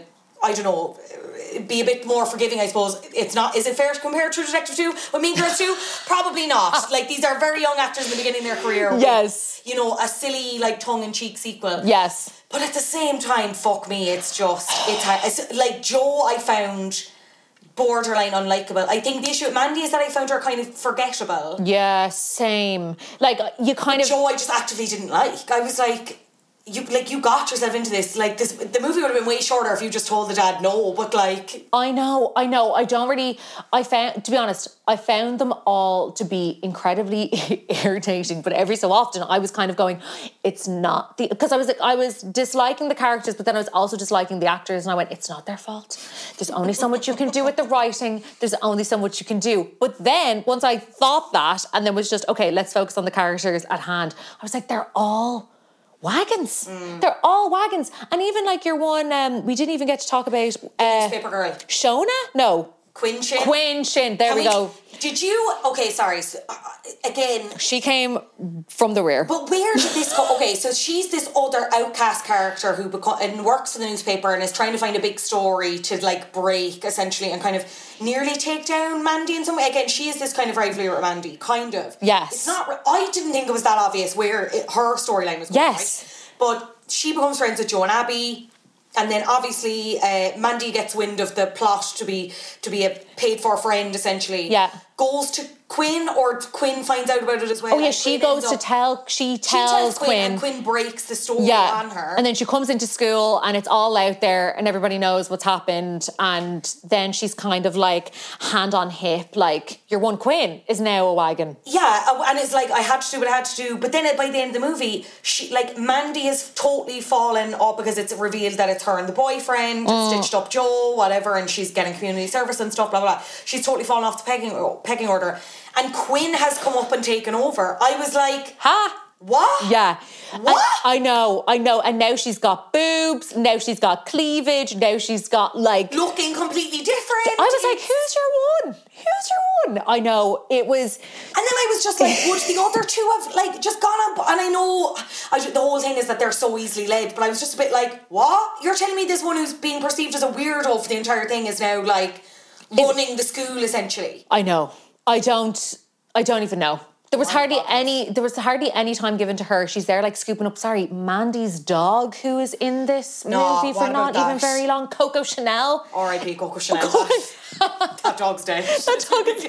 I don't know, be a bit more forgiving, I suppose. It's not, is it fair to compare True Detective two with Mean Girls two? Probably not. Like, these are very young actors in the beginning of their career. Yes. With, you know, a silly, like, tongue-in-cheek sequel. Yes. But at the same time, fuck me, it's just, it's, it's like, Joe I found borderline unlikable. I think the issue with Mandy is that I found her kind of forgettable. Yeah, same. Like, you kind but of... Joe I just actively didn't like. I was like... You like you got yourself into this. Like this, the movie would have been way shorter if you just told the dad no. But like, I know, I know. I don't really. I found, to be honest, I found them all to be incredibly irritating. But every so often, I was kind of going, it's not the because I was I was disliking the characters, but then I was also disliking the actors, and I went, it's not their fault. There's only so much you can do with the writing. There's only so much you can do. But then once I thought that, and then was just okay, let's focus on the characters at hand. I was like, they're all wagons. Mm. They're all wagons. And even like your one, um, we didn't even get to talk about... Uh, Newspaper Girl. Shona? No. Quinn Shin. Quinn Shin. There Can we, we go. Did you... Okay, sorry. So, uh, again... She came from the rear. But where did this go? Okay, so she's this other outcast character who beco- and works for the newspaper and is trying to find a big story to like break, essentially, and kind of nearly take down Mandy in some way. Again, she is this kind of rivalry with Mandy, kind of. Yes. It's not... I didn't think it was that obvious where it, her storyline was going, yes. Right? But she becomes friends with Joe and Abby. And then obviously uh, Mandy gets wind of the plot to be to be a paid for friend, essentially. Yeah. Goes to Quinn, or Quinn finds out about it as well. Oh yeah, she Quinn goes to tell. She tells, she tells Quinn, Quinn, and Quinn breaks the story yeah. on her. And then she comes into school, and it's all out there, and everybody knows what's happened. And then she's kind of like hand on hip, like your one Quinn is now a wagon. Yeah, and it's like I had to do what I had to do. But then by the end of the movie, she like Mandy has totally fallen off because it's revealed that it's her and the boyfriend mm. stitched up Joe, whatever, and she's getting community service and stuff, blah blah blah. She's totally fallen off the pegging pecking order. And Quinn has come up and taken over. I was like, ha! What? Yeah. What? I, I know, I know. And now she's got boobs, now she's got cleavage, now she's got like... Looking completely different. I was like, who's your one? Who's your one? I know, it was... And then I was just like, would the other two have like just gone up? And I know I, the whole thing is that they're so easily led, but I was just a bit like, what? You're telling me this one who's being perceived as a weirdo for the entire thing is now like running it, the school, essentially? I know. I don't, I don't even know. There was hardly any, there was hardly any time given to her. She's there like scooping up, sorry, Mandy's dog who is in this no, movie for not even very long. Coco Chanel. R I P Coco Chanel. that, that dog's dead. That dog is...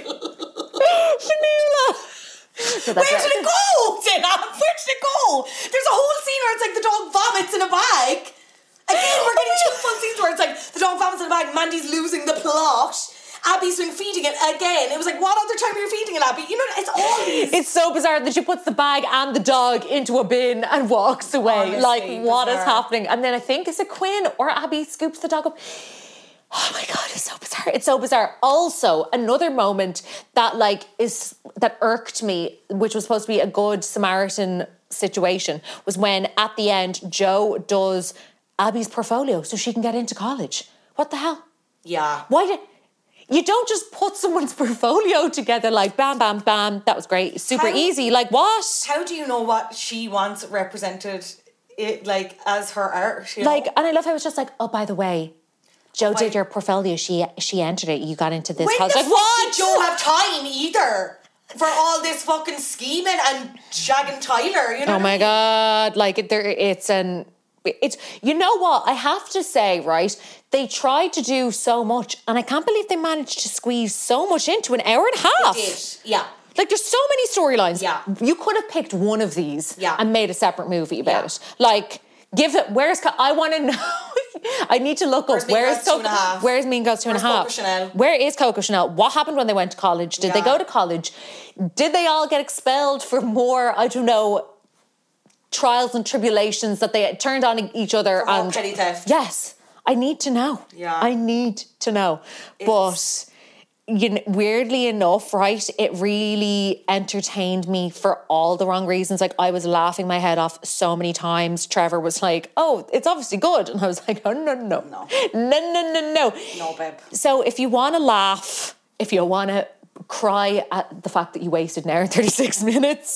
Vanilla. So Where did it go, Zena? Where did it go? There's a whole scene where it's like the dog vomits in a bag. Again, we're getting two fun scenes where it's like the dog vomits in a bag, Mandy's losing the plot. Abby's been feeding it again. It was like, what other time are you feeding it, Abby? You know, it's always... It's so bizarre that she puts the bag and the dog into a bin and walks away. Honestly, like, what bizarre. is happening? And then I think, is it Quinn or Abby scoops the dog up? Oh my God, it's so bizarre. It's so bizarre. Also, another moment that like is, that irked me, which was supposed to be a good Samaritan situation, was when at the end, Joe does Abby's portfolio so she can get into college. What the hell? Yeah. Why did... You don't just put someone's portfolio together like bam, bam, bam. That was great. Super how, easy. Like what? How do you know what she wants represented it, like as her art? You like, know? And I love how it's just like, oh, by the way, Joe Why? did your portfolio. She she entered it. You got into this when college. The like, fuck what? Did Joe have time either for all this fucking scheming and shagging Tyler? You know oh my I mean? God! Like it, there, it's an. It's, you know what, I have to say, right, they tried to do so much and I can't believe they managed to squeeze so much into an hour and a half. They did, yeah. Like there's so many storylines. Yeah. You could have picked one of these yeah. and made a separate movie about yeah. it. Like, give it, where's, I want to know, I need to look where's up, Mean where's, Girls Coco, where's Mean Girls Two and a Half? Coco Chanel? Where is Coco Chanel? What happened when they went to college? Did yeah. they go to college? Did they all get expelled for more, I don't know, trials and tribulations that they turned on each other? For and petty theft. Yes, I need to know. Yeah, I need to know. It's... But you know, weirdly enough, right, it really entertained me for all the wrong reasons. Like I was laughing my head off so many times. Trevor was like, "Oh, it's obviously good," and I was like, "Oh no, no, no, no, no, no, no, no, babe." So if you want to laugh, if you want to cry at the fact that you wasted an hour and thirty-six minutes.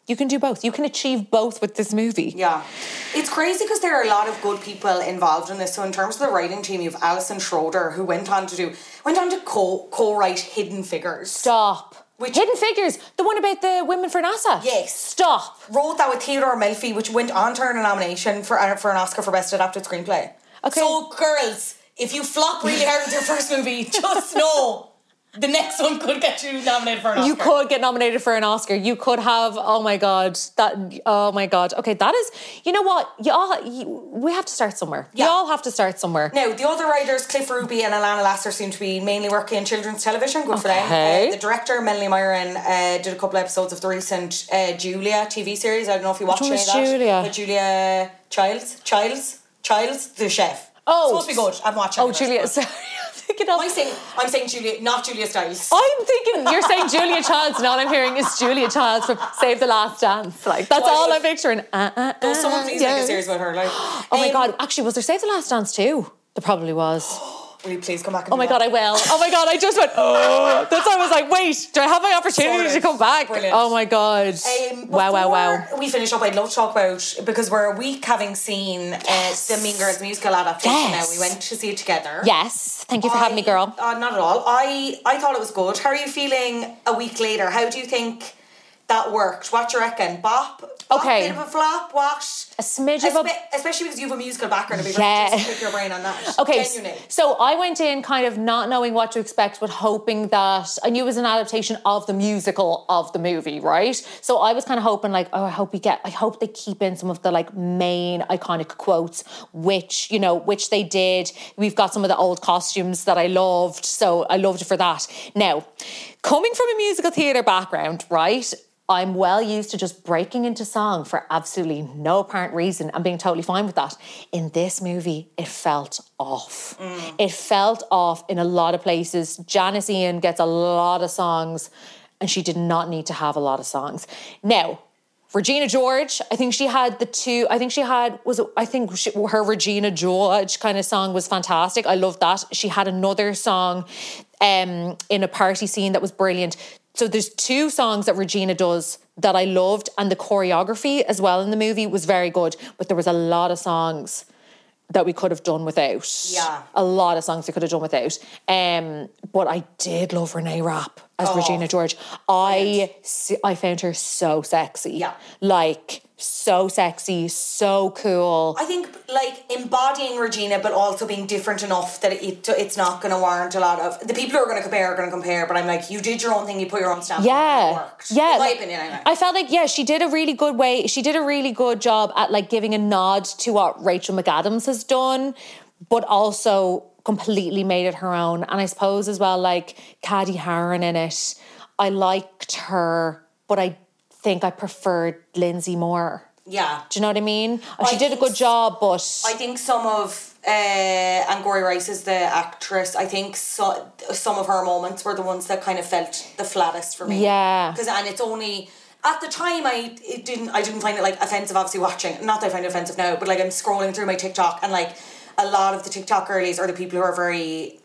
You can do both. You can achieve both with this movie. Yeah. It's crazy because there are a lot of good people involved in this. So in terms of the writing team, you have Alison Schroeder, who went on to do, went on to co, co-write Hidden Figures. Stop. Which, Hidden Figures, the one about the women for NASA. Yes. Stop. Wrote that with Theodore Melfi, which went on to earn a nomination for, uh, for an Oscar for Best Adapted Screenplay. Okay. So, girls, if you flop really hard with your first movie, just know the next one could get you nominated for an Oscar. You could get nominated for an Oscar. You could have, oh my God, that, oh my God. Okay, that is, you know what? Y'all, you, we have to start somewhere. Yeah. Y'all have to start somewhere. Now, the other writers, Cliff Ruby and Alana Lasser, seem to be mainly working in children's television. Good for them. Okay. Uh, the director, Melanie Myron, uh, did a couple episodes of the recent uh, Julia T V series. I don't know if you watched Which any one of that. was Julia? With Julia Childs? Childs? Childs? The chef. Oh. It's supposed to be good. I've watched it. Oh, Julia, sorry. Thinking of, I'm saying, I'm saying Julia, not Julia Stiles. I'm thinking, you're saying Julia Childs, and all I'm hearing is Julia Childs from Save the Last Dance. Like, that's Why all would- I'm picturing. Uh, uh, Go, uh, someone please yeah. make a series about her. Like, Oh my um, God, actually, was there Save the Last Dance too? There probably was. Will you please come back and Oh do my that? God, I will. Oh my God, I just went, oh. That's why I was like, wait, do I have my opportunity Sorted. to come back? Brilliant. Oh my God. Um, wow, wow, wow. before we finish up, I'd love to talk about, because we're a week having seen Yes. uh, the Mean Girls musical adaptation Yes. now. We went to see it together. Yes, thank you for having me, girl. Uh, not at all. I, I thought it was good. How are you feeling a week later? How do you think that worked? What do you reckon? Bop? Bop Okay. Bit of a flop? What? A smidge of a... Espe- especially because you have a musical background. It'd be Yeah. great to just pick your brain on that. Okay, Genuinely. so I went in kind of not knowing what to expect, but hoping that I knew it was an adaptation of the musical of the movie, right? So I was kind of hoping, like, oh, I hope we get, I hope they keep in some of the like main iconic quotes, which you know, which they did. We've got some of the old costumes that I loved, so I loved it for that. Now, coming from a musical theatre background, right? I'm well used to just breaking into song for absolutely no apparent reason and being totally fine with that. In this movie, it felt off. Mm. It felt off in a lot of places. Janice Ian gets a lot of songs and she did not need to have a lot of songs. Now, Regina George, I think she had the two, I think she had, was it, I think she, her Regina George kind of song was fantastic. I loved that. She had another song um, in a party scene that was brilliant. So there's two songs that Regina does that I loved, and the choreography as well in the movie was very good, but there was a lot of songs that we could have done without. Yeah. A lot of songs we could have done without. Um, but I did love Renee Rapp as Oh, Regina George. I, I found her so sexy. Yeah. Like, so sexy, so cool. I think, like, embodying Regina, but also being different enough that it it's not going to warrant a lot of... The people who are going to compare are going to compare, but I'm like, you did your own thing, you put your own stamp on it, Yeah, it worked. yeah. In my like, opinion, anyway. I felt like, yeah, she did a really good way. She did a really good job at like giving a nod to what Rachel McAdams has done, but also completely made it her own. And I suppose as well, like Caddy Harron in it, I liked her, but I think I preferred Lindsay more. Yeah. Do you know what I mean? I She did a think good s- job, but... I think some of uh, Angourie Rice is the actress. I think so, some of her moments were the ones that kind of felt the flattest for me. Yeah. Because and it's only at the time I it didn't I didn't find it like offensive. Obviously watching, not that I find it offensive now, but like I'm scrolling through my TikTok and like a lot of the TikTok girlies are the people who are very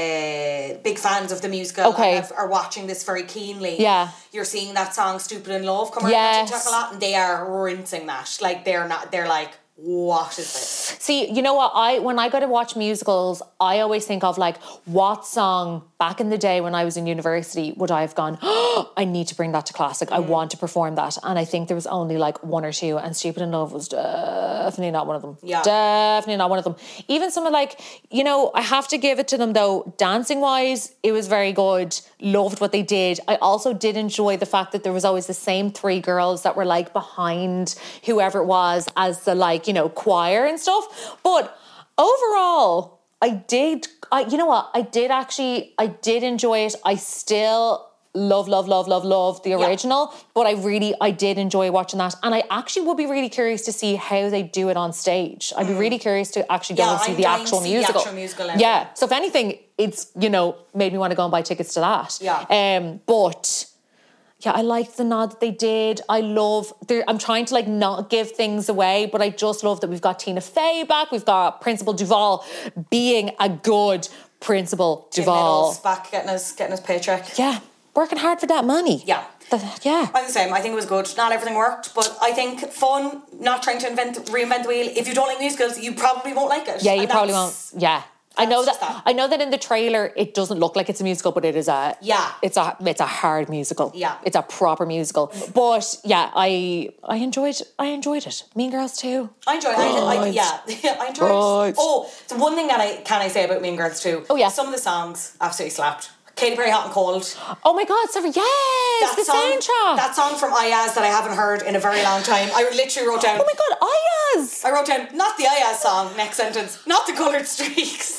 uh, big fans of the musical. Okay. And have, are watching this very keenly. Yeah. You're seeing that song "Stupid in Love" come around Yes. on TikTok a lot, and they are rinsing that. Like they're not. They're like, what is this? See, you know what? I when I go to watch musicals, I always think of like, what song back in the day when I was in university would I have gone, oh, I need to bring that to classic. I want to perform that. And I think there was only like one or two, and Stupid in Love was definitely not one of them. Yeah. Definitely not one of them. Even some of like, you know, I have to give it to them though, dancing wise, it was very good. Loved what they did. I also did enjoy the fact that there was always the same three girls that were like behind whoever it was as the like, you know, choir and stuff. But overall, I did, I, you know what, I did actually, I did enjoy it. I still love, love, love, love, love the original, yeah. But I really, I did enjoy watching that. And I actually would be really curious to see how they do it on stage. I'd be really curious to actually go Yeah, and see I'm the dying actual to see the musical. actual musical anyway. Yeah, so if anything, it's, you know, made me want to go and buy tickets to that. Yeah. Um, but... Yeah, I liked the nod that they did. I love, I'm trying to like not give things away, but I just love that we've got Tina Fey back. We've got Principal Duval being a good Principal Tim Duval. Meadows back getting his, getting his paycheck. Yeah, working hard for that money. Yeah. The, yeah. I'm the same. I think it was good. Not everything worked, but I think fun, not trying to invent, reinvent the wheel. If you don't like musicals, you probably won't like it. Yeah, you and probably won't. Yeah. I know that, that. I know that in the trailer it doesn't look like it's a musical, but it is a yeah. It's a it's a hard musical. Yeah. It's a proper musical. But yeah, I I enjoyed I enjoyed it. Mean Girls too. I enjoyed it. I, I, yeah, I enjoyed right. it. Oh, the one thing that I can I say about Mean Girls too. Oh yeah. Some of the songs absolutely slapped. Katy Perry, Hot and Cold. Oh my God, sorry, yes, that the song, soundtrack. That song from Ayaz that I haven't heard in a very long time. I literally wrote down. Oh my God, Ayaz. I wrote down, not the Ayaz song, next sentence, not the Coloured Streaks.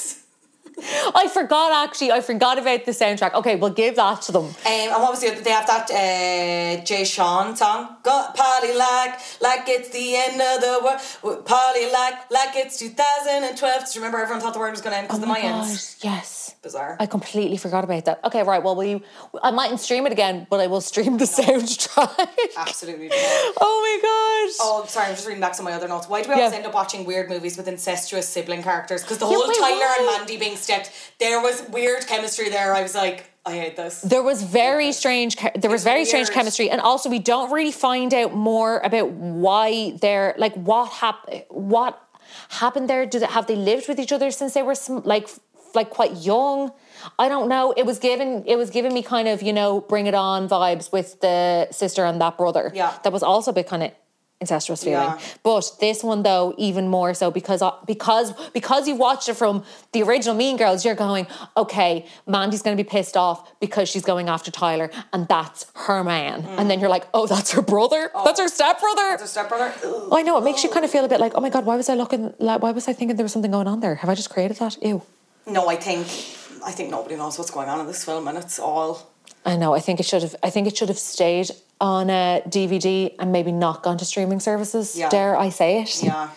I forgot actually, I forgot about the soundtrack. Okay, we'll give that to them. Um, and what was the other? They have that uh, Jay Sean song. Go party like, like it's the end of the world. Party like, like it's two thousand twelve. Do you remember everyone thought the world was going to end because oh of the Mayans? Yes. Bizarre. I completely forgot about that. Okay, right, well, we, I mightn't stream it again, but I will stream the no. soundtrack. Absolutely. Oh my gosh. Oh, sorry, I'm just reading back some of my other notes. Why do we always yeah. end up watching weird movies with incestuous sibling characters? Because the yeah, whole wait, Tyler why? and Mandy being stepped, there was weird chemistry there. I was like, I hate this. There was very strange, there was very weird. strange chemistry, and also we don't really find out more about why they're, like, what happened, what happened there. Did it, have they lived with each other since they were, like, like quite young? I don't know. It was given it was giving me kind of, you know, Bring It On vibes with the sister and that brother. Yeah. That was also a bit kind of incestuous feeling. Yeah. But this one though, even more so, because because because you watched it from the original Mean Girls, you're going, okay, Mandy's going to be pissed off because she's going after Tyler and that's her man. Mm. And then you're like, oh, that's her brother? Oh. That's her stepbrother? That's her stepbrother? I know, it makes you kind of feel a bit like, oh my God, why was I looking, like, why was I thinking there was something going on there? Have I just created that? Ew. No, I think I think nobody knows what's going on in this film, and it's all. I know. I think it should have. I think it should have stayed on a D V D and maybe not gone to streaming services. Yeah. Dare I say it? Yeah.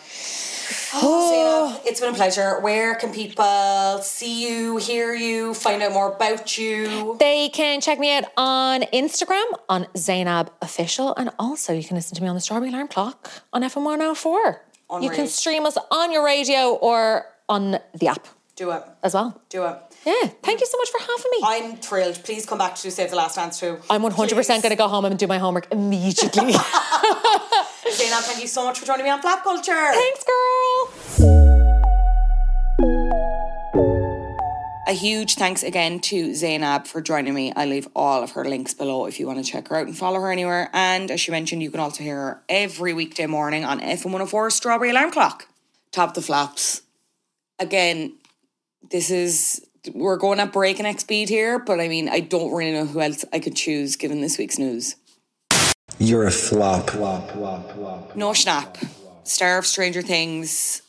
Oh, Zainab, it's been a pleasure. Where can people see you, hear you, find out more about you? They can check me out on Instagram on Zainab Official, and also you can listen to me on the Strawberry Alarm Clock on F M one oh four. You can stream us on your radio or on the app. Do it. As well. Do it. Yeah. Thank you so much for having me. I'm thrilled. Please come back to Save the Last Dance too. I'm one hundred percent going to go home and do my homework immediately. Zainab, thank you so much for joining me on Flap Culture. Thanks, girl. A huge thanks again to Zainab for joining me. I'll leave all of her links below if you want to check her out and follow her anywhere. And as she mentioned, you can also hear her every weekday morning on F M one oh four Strawberry Alarm Clock. Top the flaps. Again, this is, we're going at breakneck speed here, but I mean, I don't really know who else I could choose given this week's news. You're a flop. Noah Schnapp, star of Stranger Things.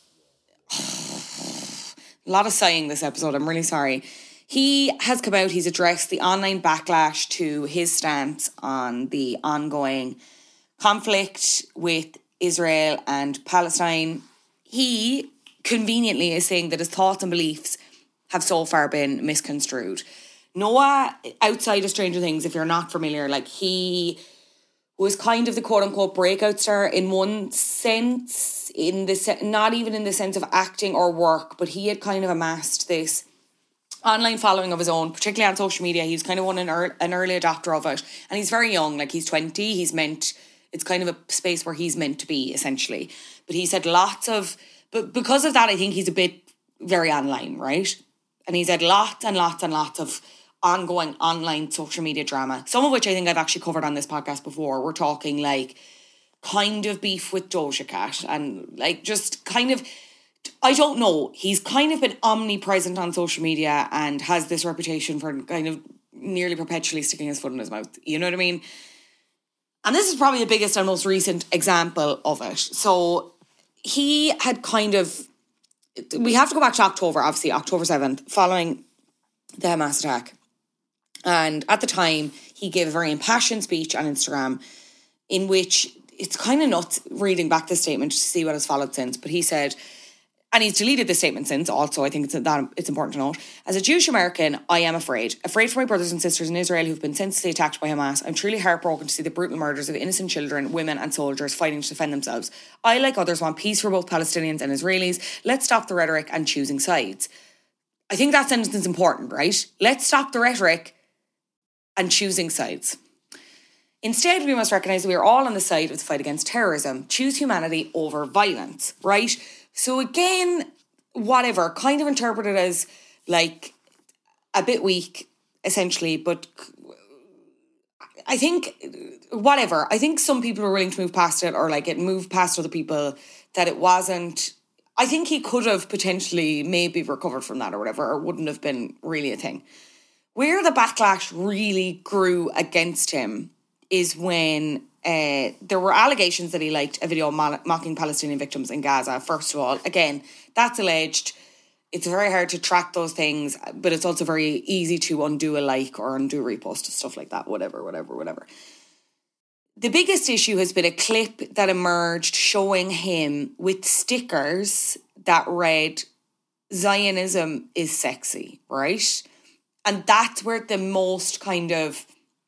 A lot of sighing this episode, I'm really sorry. He has come out, he's addressed the online backlash to his stance on the ongoing conflict with Israel and Palestine. He conveniently is saying that his thoughts and beliefs have so far been misconstrued. Noah, outside of Stranger Things, if you're not familiar, like he was kind of the quote-unquote breakout star in one sense, in the se- not even in the sense of acting or work, but he had kind of amassed this online following of his own, particularly on social media. He was kind of one an, er- an early adopter of it, and he's very young, like he's twenty. He's meant, it's kind of a space where he's meant to be, essentially. But he's had lots of, but because of that, I think he's a bit very online, right? And he's had lots and lots and lots of ongoing online social media drama, some of which I think I've actually covered on this podcast before. We're talking like kind of beef with Doja Cat and like just kind of, I don't know, he's kind of been omnipresent on social media and has this reputation for kind of nearly perpetually sticking his foot in his mouth. You know what I mean? And this is probably the biggest and most recent example of it. So he had kind of, we have to go back to October, obviously, October seventh, following the Hamas attack. And at the time, he gave a very impassioned speech on Instagram in which it's kind of nuts reading back the statement to see what has followed since. But he said, and he's deleted the statement since also, I think it's that it's important to note, as a Jewish American, I am afraid. Afraid for my brothers and sisters in Israel who've been senselessly attacked by Hamas. I'm truly heartbroken to see the brutal murders of innocent children, women and soldiers fighting to defend themselves. I, like others, want peace for both Palestinians and Israelis. Let's stop the rhetoric and choosing sides. I think that sentence is important, right? Let's stop the rhetoric and choosing sides. Instead, we must recognise that we are all on the side of the fight against terrorism. Choose humanity over violence, right? So again, whatever, kind of interpreted as like a bit weak, essentially, but I think, whatever, I think some people were willing to move past it, or like it moved past other people, that it wasn't, I think he could have potentially maybe recovered from that or whatever, or wouldn't have been really a thing. Where the backlash really grew against him is when uh, there were allegations that he liked a video mo- mocking Palestinian victims in Gaza. First of all, again, that's alleged. It's very hard to track those things, but it's also very easy to undo a like or undo a repost, stuff like that, whatever, whatever, whatever. The biggest issue has been a clip that emerged showing him with stickers that read, Zionism is sexy, right? And that's where the most kind of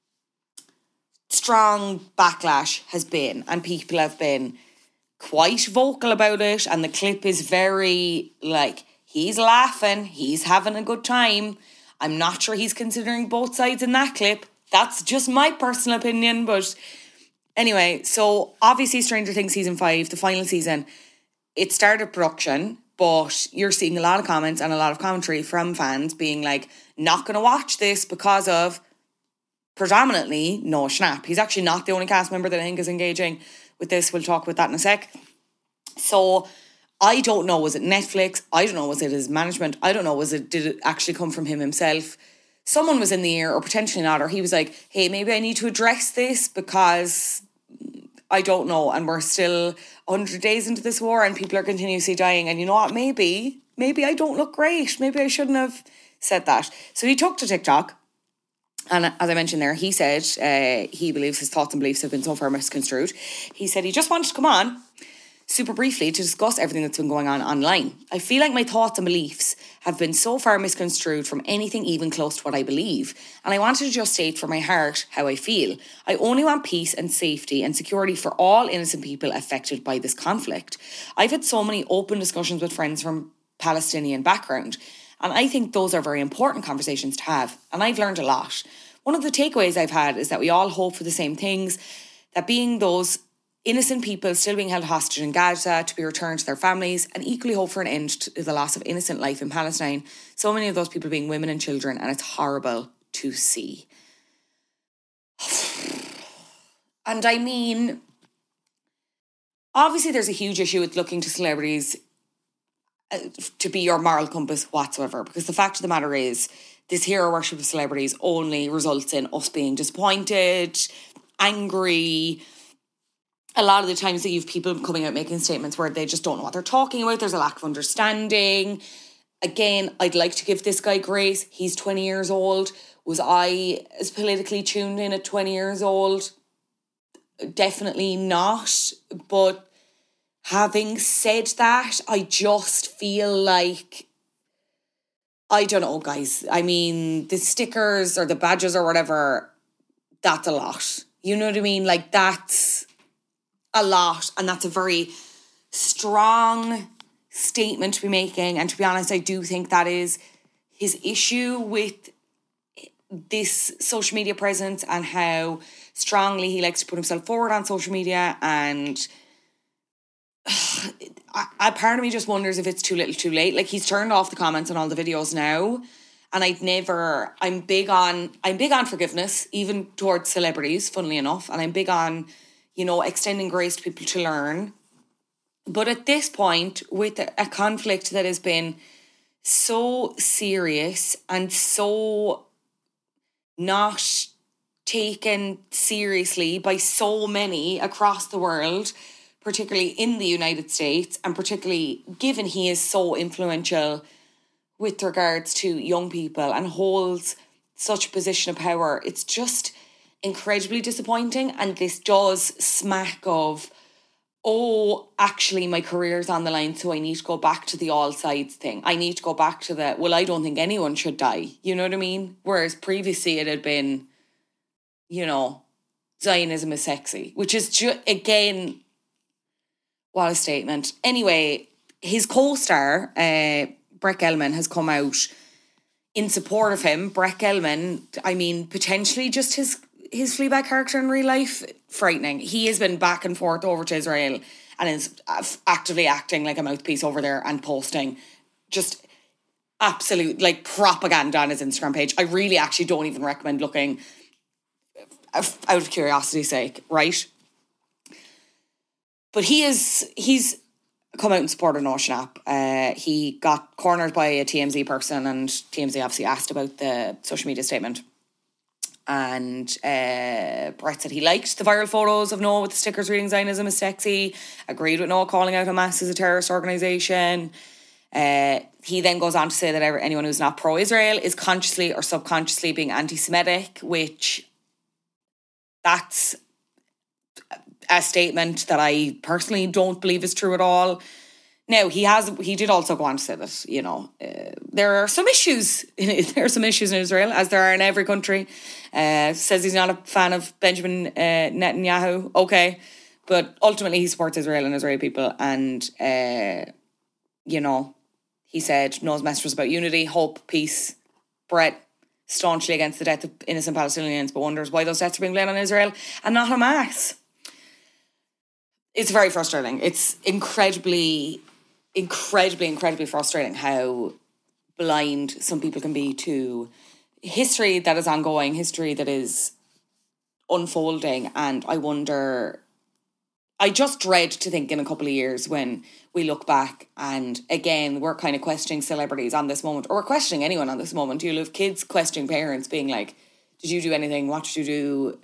strong backlash has been, and people have been quite vocal about it, and the clip is very like, he's laughing, he's having a good time. I'm not sure he's considering both sides in that clip. That's just my personal opinion, but anyway, so obviously Stranger Things season five, the final season, it started production, but you're seeing a lot of comments and a lot of commentary from fans being like, not going to watch this because of predominantly Noah Schnapp. He's actually not the only cast member that I think is engaging with this. We'll talk about that in a sec. So I don't know, was it Netflix? I don't know, was it his management? I don't know, was it, did it actually come from him himself? Someone was in the ear, or potentially not, or he was like, hey, maybe I need to address this because I don't know, and we're still one hundred days into this war and people are continuously dying, and you know what, maybe, maybe I don't look great. Maybe I shouldn't have said that. So he took to TikTok, and as I mentioned there, he said uh, he believes his thoughts and beliefs have been so far misconstrued. He said he just wanted to come on super briefly to discuss everything that's been going on online. I feel like my thoughts and beliefs have been so far misconstrued from anything even close to what I believe, and I wanted to just state from my heart how I feel. I only want peace and safety and security for all innocent people affected by this conflict. I've had so many open discussions with friends from Palestinian background, and I think those are very important conversations to have, and I've learned a lot. One of the takeaways I've had is that we all hope for the same things, that being those innocent people still being held hostage in Gaza to be returned to their families, and equally hope for an end to the loss of innocent life in Palestine. So many of those people being women and children, and it's horrible to see. And I mean, obviously there's a huge issue with looking to celebrities to be your moral compass whatsoever, because the fact of the matter is this hero worship of celebrities only results in us being disappointed, angry. A lot of the times that you have people coming out making statements where they just don't know what they're talking about. There's a lack of understanding. Again, I'd like to give this guy grace. He's twenty years old. Was I as politically tuned in at twenty years old? Definitely not. But having said that, I just feel like, I don't know, guys. I mean, the stickers or the badges or whatever, that's a lot. You know what I mean? Like, that's a lot, and that's a very strong statement to be making. And to be honest, I do think that is his issue with this social media presence and how strongly he likes to put himself forward on social media. And a part of me just wonders if it's too little too late. Like, he's turned off the comments on all the videos now, and I'd never, I'm big on, I'm big on forgiveness, even towards celebrities, funnily enough, and I'm big on, you know, extending grace to people to learn. But at this point, with a conflict that has been so serious and so not taken seriously by so many across the world, particularly in the United States, and particularly given he is so influential with regards to young people and holds such a position of power, it's just incredibly disappointing. And this does smack of, oh, actually my career's on the line, so I need to go back to the all sides thing. I need to go back to the, well, I don't think anyone should die. You know what I mean? Whereas previously it had been, you know, Zionism is sexy, which is, ju- again, what a statement. Anyway, his co-star, uh, Brett Gelman, has come out in support of him. Brett Gelman, I mean, potentially just his his Fleabag character in real life, frightening. He has been back and forth over to Israel and is actively acting like a mouthpiece over there and posting just absolute like propaganda on his Instagram page. I really actually don't even recommend looking, out of curiosity's sake, right? But he is, he's come out in support of Noah Schnapp. Uh, he got cornered by a T M Z person, and T M Z obviously asked about the social media statement. And uh, Brett said he liked the viral photos of Noah with the stickers reading Zionism is sexy, agreed with Noah calling out Hamas as a terrorist organisation. Uh, he then goes on to say that anyone who's not pro-Israel is consciously or subconsciously being anti-Semitic, which that's a statement that I personally don't believe is true at all. Now, he has, he did also go on to say that, you know, uh, there are some issues, there are some issues in Israel, as there are in every country. Uh, says he's not a fan of Benjamin uh, Netanyahu, okay, but ultimately he supports Israel and Israeli people, and, uh, you know, he said Noah's message was about unity, hope, peace. Brett, staunchly against the death of innocent Palestinians, but wonders why those deaths are being blamed on Israel and not Hamas. It's very frustrating. It's incredibly, incredibly, incredibly frustrating how blind some people can be to history that is ongoing, history that is unfolding. And I wonder, I just dread to think in a couple of years when we look back and again, we're kind of questioning celebrities on this moment, or we're questioning anyone on this moment. You'll have kids questioning parents, being like, did you do anything? What did you do?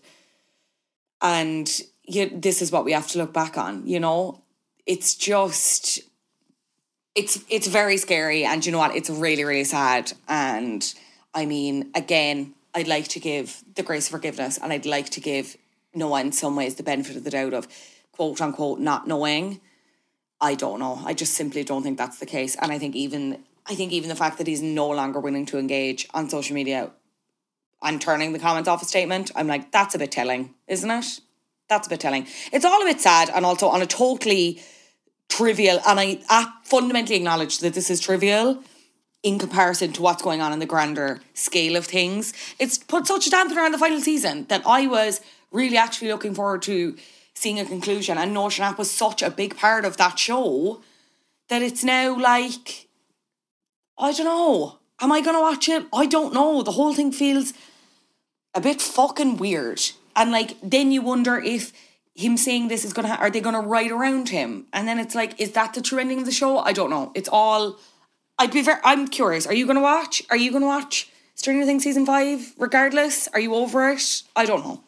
And you, this is what we have to look back on, you know? It's just, it's it's very scary, and you know what? It's really, really sad. And I mean, again, I'd like to give the grace of forgiveness, and I'd like to give Noah in some ways the benefit of the doubt of quote unquote not knowing. I don't know. I just simply don't think that's the case. And I think even I think even the fact that he's no longer willing to engage on social media and turning the comments off a statement, I'm like, that's a bit telling, isn't it? That's a bit telling. It's all a bit sad, and also on a totally trivial, and I, I fundamentally acknowledge that this is trivial in comparison to what's going on in the grander scale of things. It's put such a dampener on the final season that I was really actually looking forward to seeing a conclusion, and Noah Schnapp was such a big part of that show that it's now like, I don't know, am I going to watch it? I don't know. The whole thing feels a bit fucking weird. And like, then you wonder if him saying this is going to, ha- are they going to write around him? And then it's like, is that the true ending of the show? I don't know. It's all, I'd be very, I'm curious. Are you going to watch? Are you going to watch Stranger Things season five regardless? Are you over it? I don't know.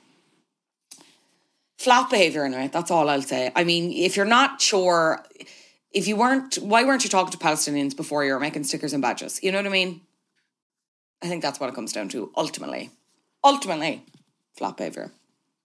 Flop behaviour anyway, that's all I'll say. I mean, if you're not sure, if you weren't, why weren't you talking to Palestinians before you were making stickers and badges? You know what I mean? I think that's what it comes down to, ultimately. Ultimately, flop behaviour.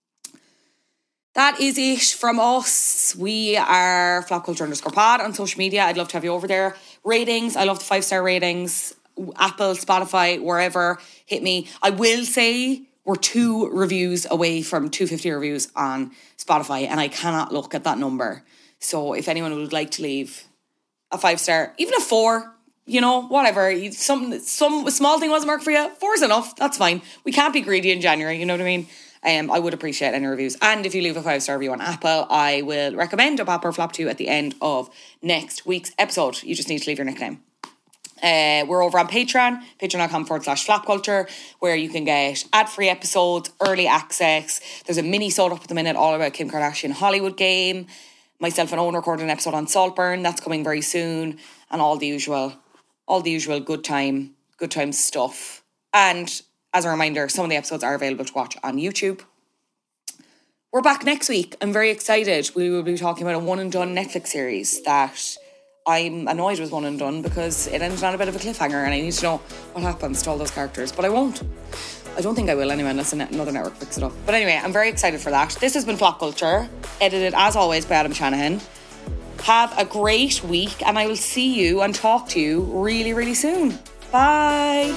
That is it from us. We are Flop Culture underscore pod on social media. I'd love to have you over there. Ratings, I love the five-star ratings. Apple, Spotify, wherever, hit me. I will say we're two reviews away from two hundred fifty reviews on Spotify, and I cannot look at that number. So if anyone would like to leave a five-star, even a four, you know, whatever, some, some small thing wasn't working for you, four is enough, that's fine. We can't be greedy in January, you know what I mean? Um, I would appreciate any reviews. And if you leave a five-star review on Apple, I will recommend a pop or flop to you at the end of next week's episode. You just need to leave your nickname. Uh, we're over on Patreon, patreon.com forward slash flop culture, where you can get ad-free episodes, early access. There's a mini-sode up at the minute all about Kim Kardashian Hollywood game. Myself and Owen recorded an episode on Saltburn. That's coming very soon. And all the usual, all the usual good time, good time stuff. And as a reminder, some of the episodes are available to watch on YouTube. We're back next week. I'm very excited. We will be talking about a one and done Netflix series that I'm annoyed was one and done because it ended on a bit of a cliffhanger and I need to know what happens to all those characters. But I won't. I don't think I will anyway, unless another network picks it up. But anyway, I'm very excited for that. This has been Flop Culture, edited as always by Adam Shanahan. Have a great week, and I will see you and talk to you really, really soon. Bye.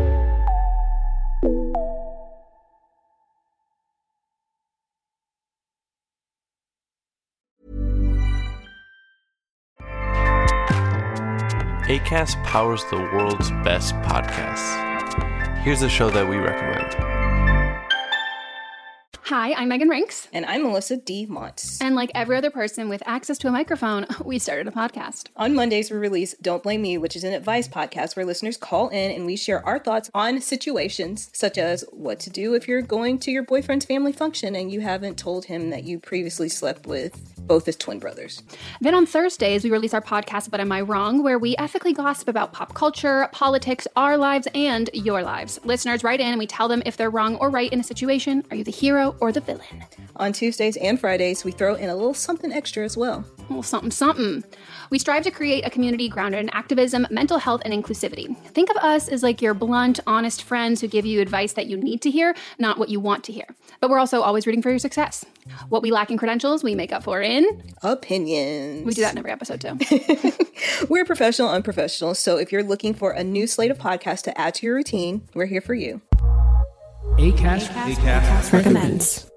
Acast powers the world's best podcasts. Here's a show that we recommend. Hi, I'm Megan Rinks. And I'm Melissa D. Montz. And like every other person with access to a microphone, we started a podcast. On Mondays, we release Don't Blame Me, which is an advice podcast where listeners call in and we share our thoughts on situations such as what to do if you're going to your boyfriend's family function and you haven't told him that you previously slept with both his twin brothers. Then on Thursdays, we release our podcast, But Am I Wrong?, where we ethically gossip about pop culture, politics, our lives, and your lives. Listeners write in and we tell them if they're wrong or right in a situation. Are you the hero or the villain? On Tuesdays and Fridays, we throw in a little something extra as well. A little something, something. We strive to create a community grounded in activism, mental health, and inclusivity. Think of us as like your blunt, honest friends who give you advice that you need to hear, not what you want to hear. But we're also always rooting for your success. What we lack in credentials, we make up for in... opinions. We do that in every episode, too. We're professional unprofessionals, so if you're looking for a new slate of podcasts to add to your routine, we're here for you. Acast, Acast, Acast recommends.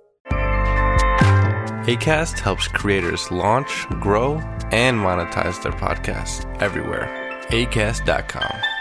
Acast helps creators launch, grow, and monetize their podcasts everywhere. acast dot com.